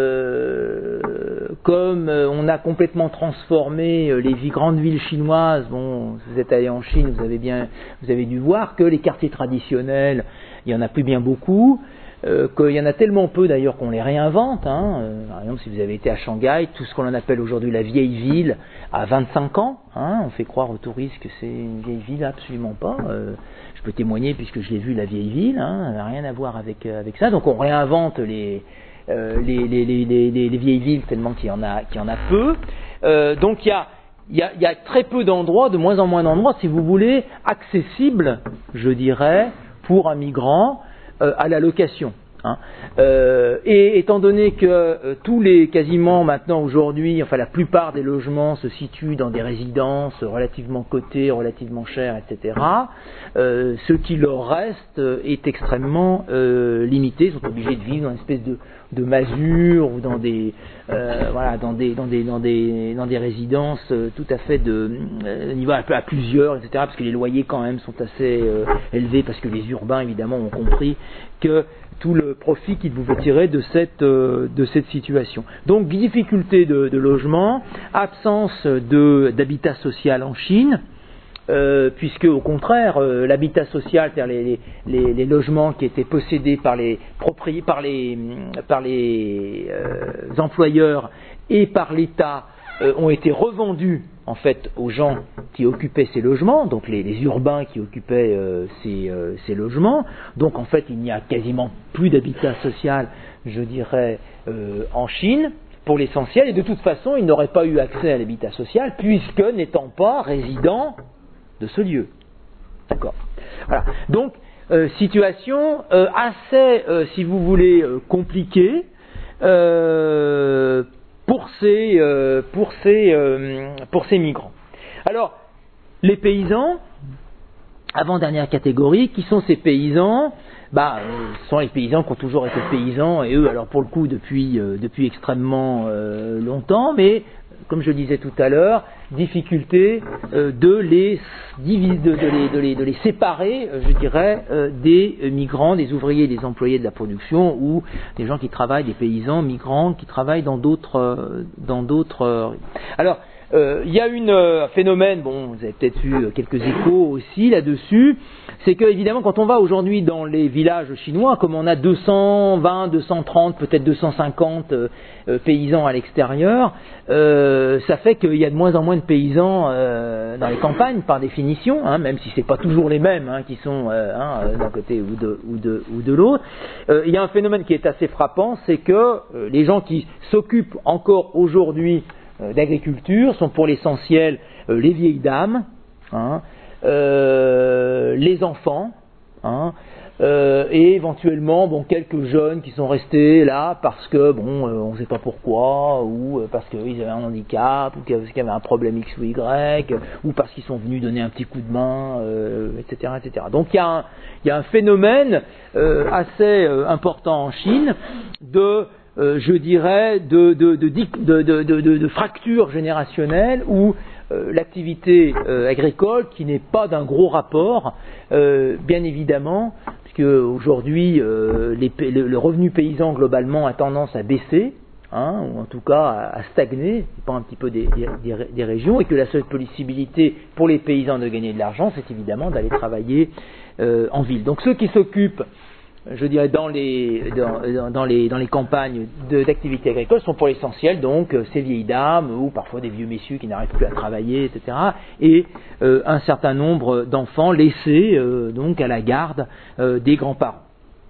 euh, comme euh, on a complètement transformé euh, les grandes villes chinoises, bon, si vous êtes allé en Chine, vous avez bien, vous avez dû voir que les quartiers traditionnels, il y en a plus bien beaucoup. Euh, qu'il y en a tellement peu d'ailleurs qu'on les réinvente. Hein. Euh, par exemple, si vous avez été à Shanghai, tout ce qu'on appelle aujourd'hui la vieille ville a vingt-cinq ans. Hein. On fait croire aux touristes que c'est une vieille ville, absolument pas. Euh, je peux témoigner puisque je l'ai vu, la vieille ville. Hein. Ça n'a rien à voir avec, euh, avec ça. Donc on réinvente les, euh, les, les, les, les, les, les vieilles villes tellement qu'il y en a, qu'il y en a peu. Euh, donc il y a, il y, a, il y a très peu d'endroits, de moins en moins d'endroits, si vous voulez, accessibles, je dirais, pour un migrant, Euh, à la location. Hein. Euh, et étant donné que euh, tous les, quasiment maintenant aujourd'hui, enfin la plupart des logements se situent dans des résidences relativement cotées, relativement chères, et cetera, euh, ce qui leur reste euh, est extrêmement euh, limité. Ils sont obligés de vivre dans une espèce de, de masure ou dans des, euh, voilà, dans des, dans des, dans des, dans des résidences euh, tout à fait de euh, niveau à, à plusieurs, et cetera. Parce que les loyers quand même sont assez euh, élevés, parce que les urbains évidemment ont compris que tout le profit qu'ils pouvaient tirer de cette, euh, de cette situation. Donc difficulté de, de logement, absence de, d'habitat social en Chine, euh, puisque au contraire, euh, l'habitat social, c'est-à-dire les, les, les logements qui étaient possédés par les propri- par les, par les euh, employeurs et par l'État, euh, ont été revendus en fait aux gens qui occupaient ces logements, donc les, les urbains qui occupaient euh, ces, euh, ces logements. Donc en fait, il n'y a quasiment plus d'habitat social, je dirais, euh, en Chine, pour l'essentiel, et de toute façon, ils n'auraient pas eu accès à l'habitat social, puisque n'étant pas résidents de ce lieu. D'accord. Voilà. Donc, euh, situation euh, assez, euh, si vous voulez, euh, compliquée, euh, pour ces, euh, pour ces, euh, pour ces migrants. Alors, les paysans, avant-dernière catégorie, qui sont ces paysans? Bah, euh, ce sont les paysans qui ont toujours été paysans, et eux, alors pour le coup, depuis, euh, depuis extrêmement euh, longtemps, mais, comme je disais tout à l'heure, difficulté euh, de, les diviser, de, de, les, de, les, de les séparer, euh, je dirais, euh, des migrants, des ouvriers, des employés de la production, ou des gens qui travaillent, des paysans, migrants, qui travaillent dans d'autres... Euh, dans d'autres euh... Alors, euh, il y a une, euh, un phénomène, bon, vous avez peut-être eu quelques échos aussi là-dessus, c'est que évidemment quand on va aujourd'hui dans les villages chinois, comme on a deux cent vingt, deux cent trente, peut-être deux cent cinquante euh, euh, paysans à l'extérieur, euh, ça fait qu'il y a de moins en moins de paysans euh, dans les campagnes par définition, hein, même si c'est pas toujours les mêmes hein, qui sont euh, hein, d'un côté ou de, ou de, ou de l'autre. Euh, il y a un phénomène qui est assez frappant, c'est que euh, les gens qui s'occupent encore aujourd'hui euh, d'agriculture sont pour l'essentiel euh, les vieilles dames, hein, Euh, les enfants, hein, euh, et éventuellement bon quelques jeunes qui sont restés là parce que bon euh, on ne sait pas pourquoi, ou euh, parce qu'ils avaient un handicap, ou parce qu'il y avait un problème X ou Y, ou parce qu'ils sont venus donner un petit coup de main, euh, et cetera, et cetera. Donc il y a un, il y a un phénomène euh, assez euh, important en Chine de euh, je dirais de, de, de, de, de, de, de, de fracture générationnelle où Euh, l'activité euh, agricole qui n'est pas d'un gros rapport, euh, bien évidemment, puisque aujourd'hui euh, les, le, le revenu paysan globalement a tendance à baisser, hein, ou en tout cas à, à stagner, c'est pas un petit peu des, des, des régions, et que la seule possibilité pour les paysans de gagner de l'argent, c'est évidemment d'aller travailler euh, en ville. Donc ceux qui s'occupent, je dirais, dans les, dans, dans les, dans les campagnes de, d'activité agricole sont pour l'essentiel donc ces vieilles dames ou parfois des vieux messieurs qui n'arrivent plus à travailler, et cetera. Et euh, un certain nombre d'enfants laissés euh, donc à la garde euh, des grands-parents.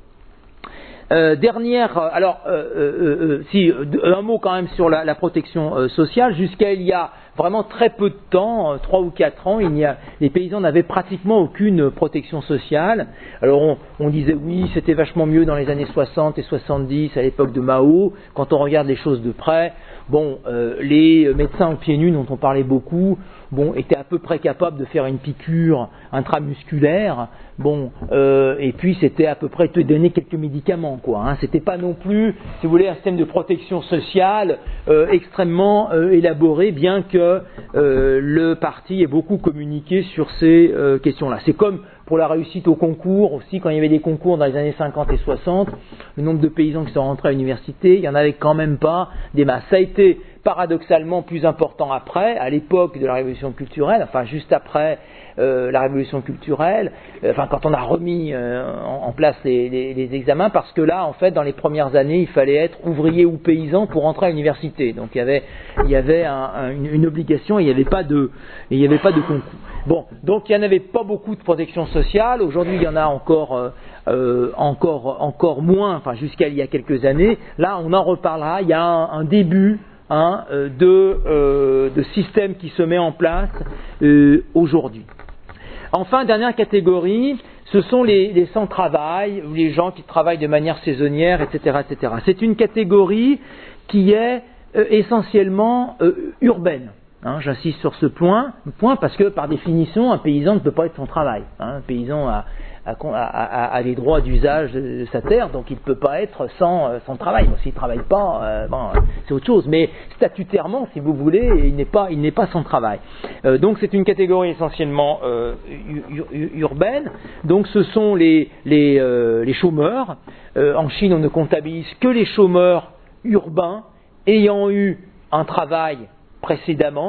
Euh, dernière, alors euh, euh, euh, si un mot quand même sur la, la protection euh, sociale. Jusqu'à il y a vraiment très peu de temps, trois ou quatre ans, il y a, les paysans n'avaient pratiquement aucune protection sociale. Alors on, on disait oui, c'était vachement mieux dans les années soixante et soixante-dix, à l'époque de Mao. Quand on regarde les choses de près, bon, euh, les médecins aux pieds nus dont on parlait beaucoup, bon, étaient à peu près capables de faire une piqûre intramusculaire. Bon, euh, et puis c'était à peu près te donner quelques médicaments, quoi. Hein. C'était pas non plus, si vous voulez, un système de protection sociale euh, extrêmement euh, élaboré, bien que euh, le parti ait beaucoup communiqué sur ces euh, questions-là. C'est comme pour la réussite au concours aussi, quand il y avait des concours dans les années cinquante et soixante, le nombre de paysans qui sont rentrés à l'université, il n'y en avait quand même pas des masses. Ça a été paradoxalement plus important après, à l'époque de la révolution culturelle, enfin juste après euh, la révolution culturelle, euh, enfin quand on a remis euh, en, en place les, les, les examens, parce que là, en fait, dans les premières années, il fallait être ouvrier ou paysan pour rentrer à l'université. Donc il y avait, il y avait un, un, une, une obligation, il n'y avait pas de, il n'y avait pas de concours. Bon, donc il n'y en avait pas beaucoup de protection sociale. Aujourd'hui, il y en a encore, euh, euh, encore, encore moins, enfin jusqu'à il y a quelques années. Là, on en reparlera. Il y a un, un début hein, de, euh, de système qui se met en place euh, aujourd'hui. Enfin, dernière catégorie, ce sont les, les sans-travail, ou les gens qui travaillent de manière saisonnière, et cetera, et cetera. C'est une catégorie qui est euh, essentiellement euh, urbaine. Hein, j'insiste sur ce point, point parce que par définition, un paysan ne peut pas être sans travail. Hein, un paysan a, a, a, a les droits d'usage de sa terre, donc il ne peut pas être sans, sans travail. Bon, s'il ne travaille pas, euh, bon, c'est autre chose. Mais statutairement, si vous voulez, il n'est pas, il n'est pas sans travail. Euh, donc c'est une catégorie essentiellement euh, ur, ur, urbaine. Donc ce sont les, les, euh, les chômeurs. Euh, en Chine, on ne comptabilise que les chômeurs urbains ayant eu un travail précédemment,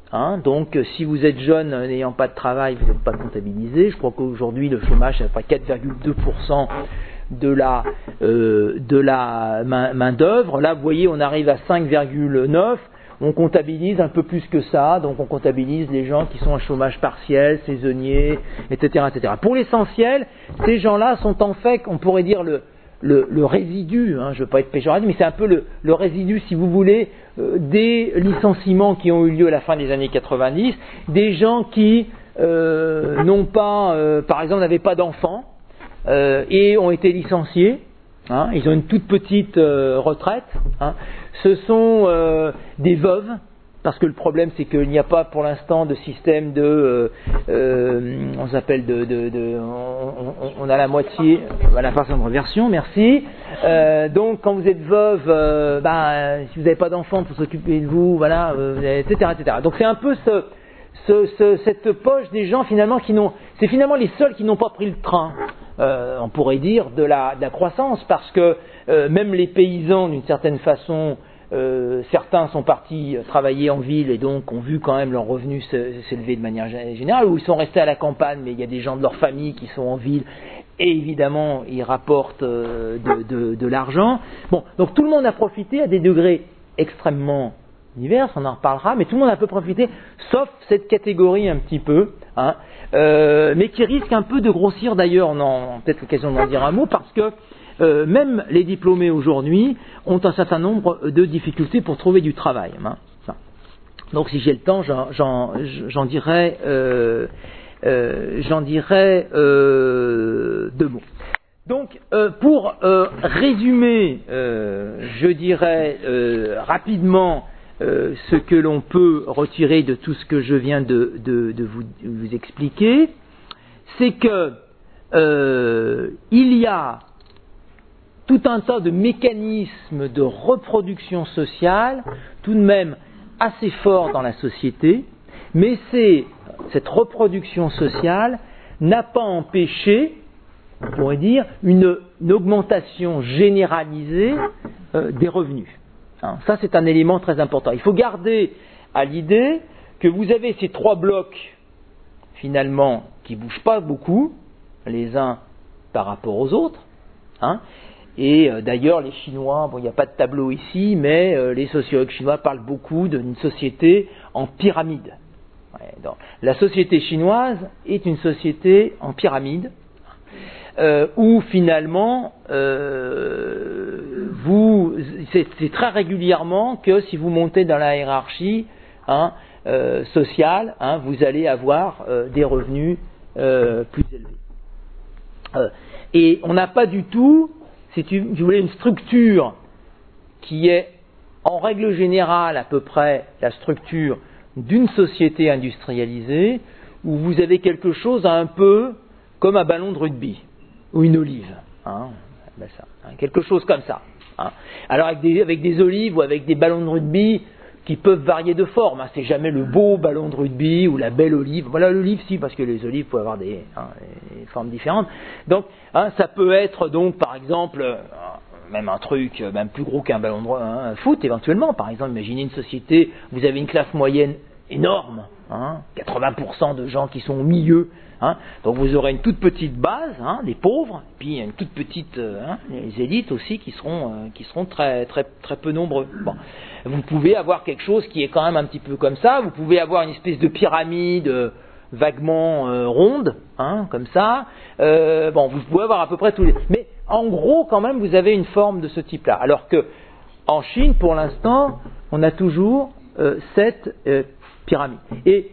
Hein, donc, si vous êtes jeune n'ayant pas de travail, vous n'êtes pas comptabilisé. Je crois qu'aujourd'hui, le chômage, c'est à peu près quatre virgule deux pour cent de la, euh, de la main, main d'œuvre. Là, vous voyez, on arrive à cinq virgule neuf. On comptabilise un peu plus que ça. Donc, on comptabilise les gens qui sont en chômage partiel, saisonnier, et cetera, et cetera. Pour l'essentiel, ces gens-là sont en fait, on pourrait dire, le Le, le résidu, hein, je ne veux pas être péjoratif, mais c'est un peu le, le résidu, si vous voulez, euh, des licenciements qui ont eu lieu à la fin des années quatre-vingt-dix, des gens qui euh, n'ont pas, euh, par exemple, n'avaient pas d'enfants euh, et ont été licenciés. Hein, ils ont une toute petite euh, retraite. Hein. Ce sont euh, des veuves. Parce que le problème, c'est qu'il n'y a pas pour l'instant de système de, euh, euh, on s'appelle de, de, de on, on, on a la moitié, voilà, façon de reversion, merci. Euh, donc, quand vous êtes veuve, euh, bah, si vous n'avez pas d'enfants pour s'occuper de vous, voilà, euh, et cetera, et cetera. Donc, c'est un peu ce, ce, ce, cette poche des gens finalement qui n'ont, c'est finalement les seuls qui n'ont pas pris le train. Euh, on pourrait dire de la, de la croissance, parce que euh, même les paysans, d'une certaine façon. Euh, certains sont partis travailler en ville et donc ont vu quand même leurs revenus s'élever de manière générale, ou ils sont restés à la campagne, mais il y a des gens de leur famille qui sont en ville et évidemment ils rapportent euh, de, de, de l'argent. Bon, donc tout le monde a profité à des degrés extrêmement divers, on en reparlera, mais tout le monde a peu profité, sauf cette catégorie un petit peu, hein, euh, mais qui risque un peu de grossir d'ailleurs, on a peut-être l'occasion d'en dire un mot, parce que Euh, même les diplômés aujourd'hui ont un certain nombre de difficultés pour trouver du travail. Hein. Donc si j'ai le temps, j'en, j'en, j'en dirai, euh, euh, j'en dirai euh, deux mots. Donc euh, pour euh, résumer, euh, je dirais euh, rapidement euh, ce que l'on peut retirer de tout ce que je viens de, de, de vous, vous expliquer, c'est que euh, il y a tout un tas de mécanismes de reproduction sociale, tout de même assez forts dans la société, mais c'est, cette reproduction sociale n'a pas empêché, on pourrait dire, une, une augmentation généralisée euh, des revenus. Hein, ça, c'est un élément très important. Il faut garder à l'idée que vous avez ces trois blocs, finalement, qui ne bougent pas beaucoup, les uns par rapport aux autres, hein. Et euh, d'ailleurs, les Chinois, bon, il n'y a pas de tableau ici, mais euh, les sociologues chinois parlent beaucoup d'une société en pyramide. Ouais, donc, la société chinoise est une société en pyramide, euh, où finalement, euh, vous, c'est, c'est très régulièrement que si vous montez dans la hiérarchie hein, euh, sociale, hein, vous allez avoir euh, des revenus euh, plus élevés. Euh, et on n'a pas du tout si tu, si vous voulez, une structure qui est, en règle générale, à peu près la structure d'une société industrialisée, où vous avez quelque chose un peu comme un ballon de rugby, ou une olive. Hein, ben ça, hein, quelque chose comme ça. Hein. Alors avec des, avec des olives ou avec des ballons de rugby qui peuvent varier de forme. Hein. C'est jamais le beau ballon de rugby ou la belle olive. Voilà, l'olive, si, parce que les olives peuvent avoir des, hein, des formes différentes. Donc, hein, ça peut être, donc, par exemple, euh, même un truc, euh, même plus gros qu'un ballon de hein, foot, éventuellement. Par exemple, imaginez une société, vous avez une classe moyenne énorme, hein, quatre-vingts pour cent de gens qui sont au milieu. Hein, donc, vous aurez une toute petite base, hein, des pauvres, puis une toute petite, euh, hein, les élites aussi, qui seront, euh, qui seront très, très, très peu nombreux. Bon. Vous pouvez avoir quelque chose qui est quand même un petit peu comme ça. Vous pouvez avoir une espèce de pyramide euh, vaguement euh, ronde, hein, comme ça. Euh, bon, vous pouvez avoir à peu près tous les. Mais en gros, quand même, vous avez une forme de ce type-là. Alors que en Chine, pour l'instant, on a toujours euh, cette euh, pyramide. Et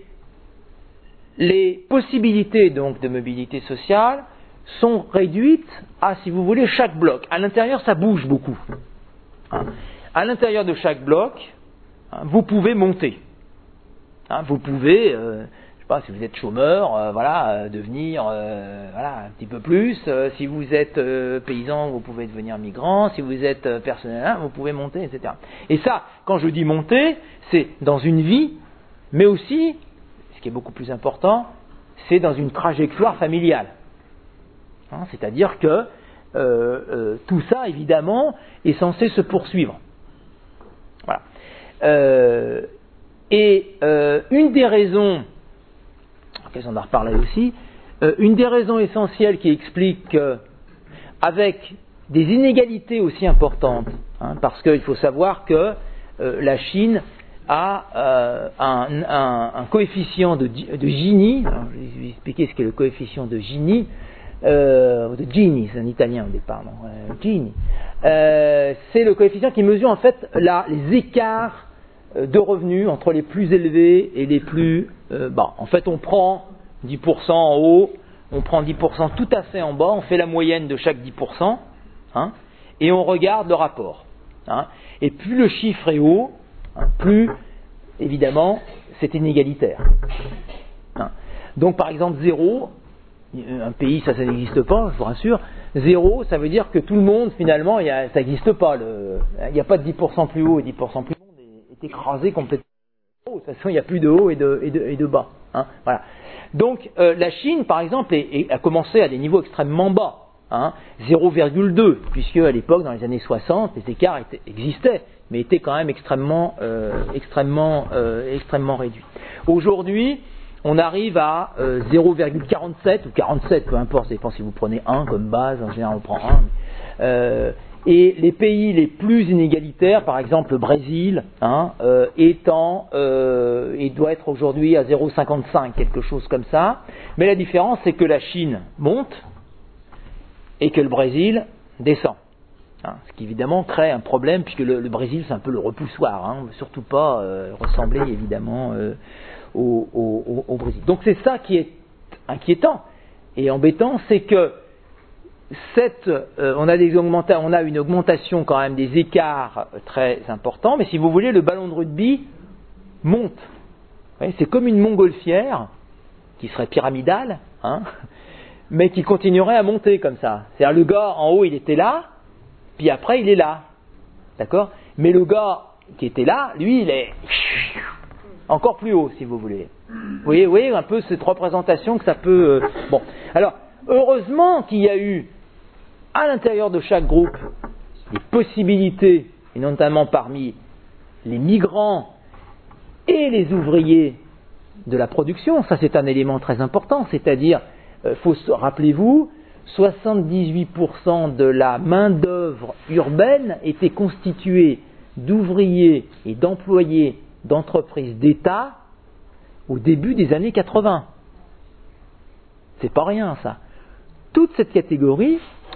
les possibilités donc de mobilité sociale sont réduites à, si vous voulez, chaque bloc. À l'intérieur, ça bouge beaucoup. Hein. À l'intérieur de chaque bloc, hein, vous pouvez monter. Hein, vous pouvez, euh, je sais pas, si vous êtes chômeur, euh, voilà, euh, devenir, euh, voilà, un petit peu plus. Euh, si vous êtes euh, paysan, vous pouvez devenir migrant. Si vous êtes euh, personnel, hein, vous pouvez monter, et cetera. Et ça, quand je dis monter, c'est dans une vie, mais aussi, ce qui est beaucoup plus important, c'est dans une trajectoire familiale. Hein, c'est-à-dire que euh, euh, tout ça, évidemment, est censé se poursuivre. Voilà. Euh, Et euh, une des raisons, on en reparler aussi, euh, une des raisons essentielles qui explique qu'avec des inégalités aussi importantes, hein, parce qu'il faut savoir que euh, la Chine a euh, un, un, un coefficient de, de Gini, alors je vais vous expliquer ce qu'est le coefficient de Gini, euh, de Gini, c'est un italien au départ, non, euh, Gini. Euh, c'est le coefficient qui mesure en fait la, les écarts de revenus entre les plus élevés et les plus euh, bas. En fait, on prend dix pour cent en haut, on prend dix pour cent tout à fait en bas, on fait la moyenne de chaque dix pour cent, hein, et on regarde le rapport. Hein. Et plus le chiffre est haut, hein, plus, évidemment, c'est inégalitaire. Hein. Donc, par exemple, zéro, un pays, ça, ça n'existe pas, je vous rassure. Zéro, ça veut dire que tout le monde, finalement, y a, ça n'existe pas. Il n'y a pas de dix pour cent plus haut et dix pour cent plus bas. Est écrasé complètement. De toute façon, il n'y a plus de haut et de, et de, et de bas. Hein, voilà. Donc, euh, la Chine, par exemple, est, est, a commencé à des niveaux extrêmement bas. Hein, zéro virgule deux, puisque à l'époque, dans les années soixante, les écarts étaient, existaient, mais étaient quand même extrêmement, euh, extrêmement, euh, extrêmement réduits. Aujourd'hui, on arrive à euh, zéro virgule quarante-sept ou quarante-sept, peu importe, ça dépend si vous prenez un comme base, en général on prend un. Euh, Et les pays les plus inégalitaires, par exemple le Brésil, hein, euh, étant, euh, il doit être aujourd'hui à zéro virgule cinquante-cinq, quelque chose comme ça. Mais la différence, c'est que la Chine monte et que le Brésil descend. Hein, ce qui évidemment crée un problème, puisque le, le Brésil, c'est un peu le repoussoir. Hein, surtout pas euh, ressembler évidemment euh, au, au, au Brésil. Donc c'est ça qui est inquiétant et embêtant, c'est que Cette, euh, on, a des augmenta- on a une augmentation quand même des écarts très importants, mais si vous voulez, le ballon de rugby monte. Ouais, c'est comme une montgolfière qui serait pyramidale, hein, mais qui continuerait à monter comme ça. C'est-à-dire le gars en haut, il était là, puis après il est là, d'accord ? Mais le gars qui était là, lui, il est encore plus haut, si vous voulez. Vous voyez, vous voyez un peu cette représentation que ça peut. Euh... Bon, alors heureusement qu'il y a eu à l'intérieur de chaque groupe des possibilités, et notamment parmi les migrants et les ouvriers de la production. Ça, c'est un élément très important, c'est-à-dire, euh, faut, rappelez-vous, soixante-dix-huit pour cent de la main-d'œuvre urbaine était constituée d'ouvriers et d'employés d'entreprises d'État au début des années quatre-vingts. C'est pas rien, ça. Toute cette catégorie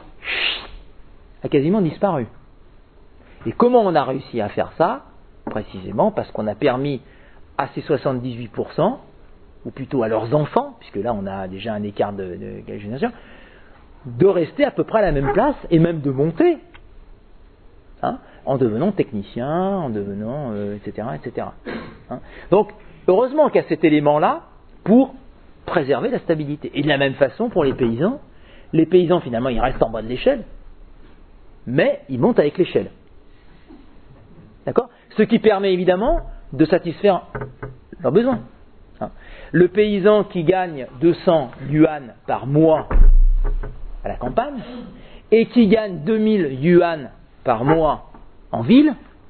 a quasiment disparu. Et comment on a réussi à faire ça ? Précisément parce qu'on a permis à ces soixante-dix-huit pour cent, ou plutôt à leurs enfants, puisque là on a déjà un écart de, de, de génération, de rester à peu près à la même place et même de monter, hein, en devenant technicien, en devenant, euh, et cetera, et cetera. Hein. Donc, heureusement qu'il y a cet élément-là pour préserver la stabilité. Et de la même façon pour les paysans, les paysans finalement ils restent en bas de l'échelle, mais ils montent avec l'échelle. D'accord ? Ce qui permet évidemment de satisfaire leurs besoins. Hein. Le paysan qui gagne deux cents yuan par mois à la campagne et qui gagne deux mille yuan par mois en ville,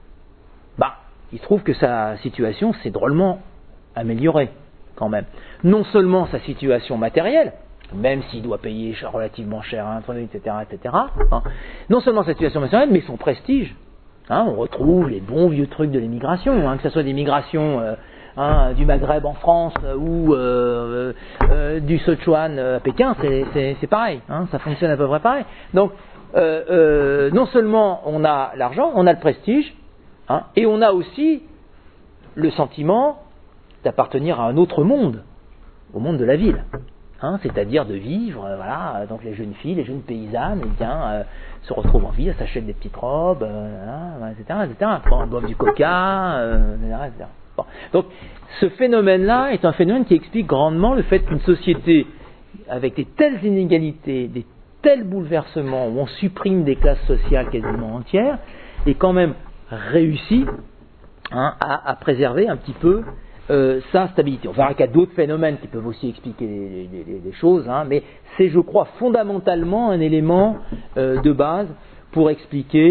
bah, il trouve que sa situation s'est drôlement améliorée quand même. Non seulement sa situation matérielle, même s'il doit payer relativement cher un truc, et cetera, et cetera. Hein. Non seulement sa situation matérielle, mais son prestige. Hein, on retrouve les bons vieux trucs de l'émigration, hein, que ce soit des migrations euh, hein, du Maghreb en France euh, ou euh, euh, du Sichuan à Pékin, c'est, c'est, c'est pareil, hein, ça fonctionne à peu près pareil. Donc, euh, euh, non seulement on a l'argent, on a le prestige, hein, et on a aussi le sentiment d'appartenir à un autre monde, au monde de la ville. Hein, c'est-à-dire de vivre, euh, voilà, donc les jeunes filles, les jeunes paysannes, eh bien, euh, se retrouvent en ville, s'achètent des petites robes, euh, et cetera, et cetera. Bon, boivent du coca, euh, et cetera, et cetera. Bon. Donc, ce phénomène-là est un phénomène qui explique grandement le fait qu'une société avec des telles inégalités, des tels bouleversements, où on supprime des classes sociales quasiment entières, est quand même réussi hein, à, à préserver un petit peu Euh, sa stabilité. On verra qu'il y a d'autres phénomènes qui peuvent aussi expliquer les, les, les, les choses, hein, mais c'est, je crois, fondamentalement un élément euh, de base pour expliquer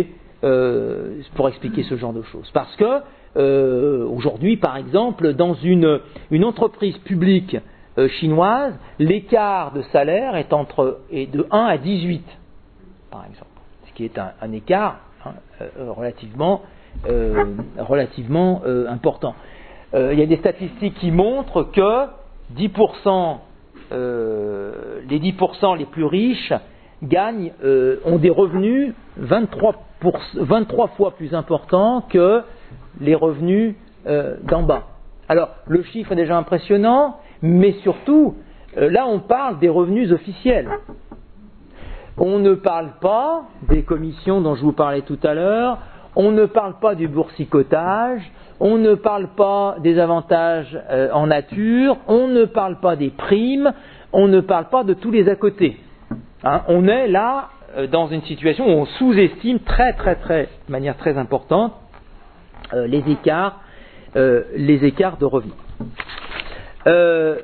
euh, pour expliquer ce genre de choses. Parce que euh, aujourd'hui, par exemple, dans une, une entreprise publique euh, chinoise, l'écart de salaire est, entre, est de un à dix-huit, par exemple. Ce qui est un, un écart hein, euh, relativement, euh, relativement euh, important. Euh, il y a des statistiques qui montrent que dix pour cent, euh, les dix pour cent les plus riches gagnent, euh, ont des revenus vingt-trois, pour, vingt-trois fois plus importants que les revenus euh, d'en bas. Alors, le chiffre est déjà impressionnant, mais surtout, euh, là on parle des revenus officiels. On ne parle pas des commissions dont je vous parlais tout à l'heure, on ne parle pas du boursicotage, on ne parle pas des avantages euh, en nature, on ne parle pas des primes, on ne parle pas de tous les à côté. Hein, on est là euh, dans une situation où on sous-estime très très très, de manière très importante, euh, les écarts, euh, les écarts de revenus. Euh,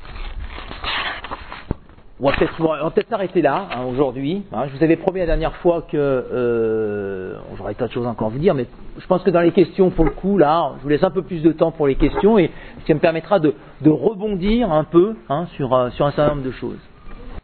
on va peut-être, on va peut-être s'arrêter là hein, aujourd'hui. Hein, je vous avais promis la dernière fois que euh, j'aurais tas de choses encore à vous dire, mais je pense que dans les questions, pour le coup, là, je vous laisse un peu plus de temps pour les questions et ça me permettra de, de rebondir un peu hein, sur, euh, sur un certain nombre de choses.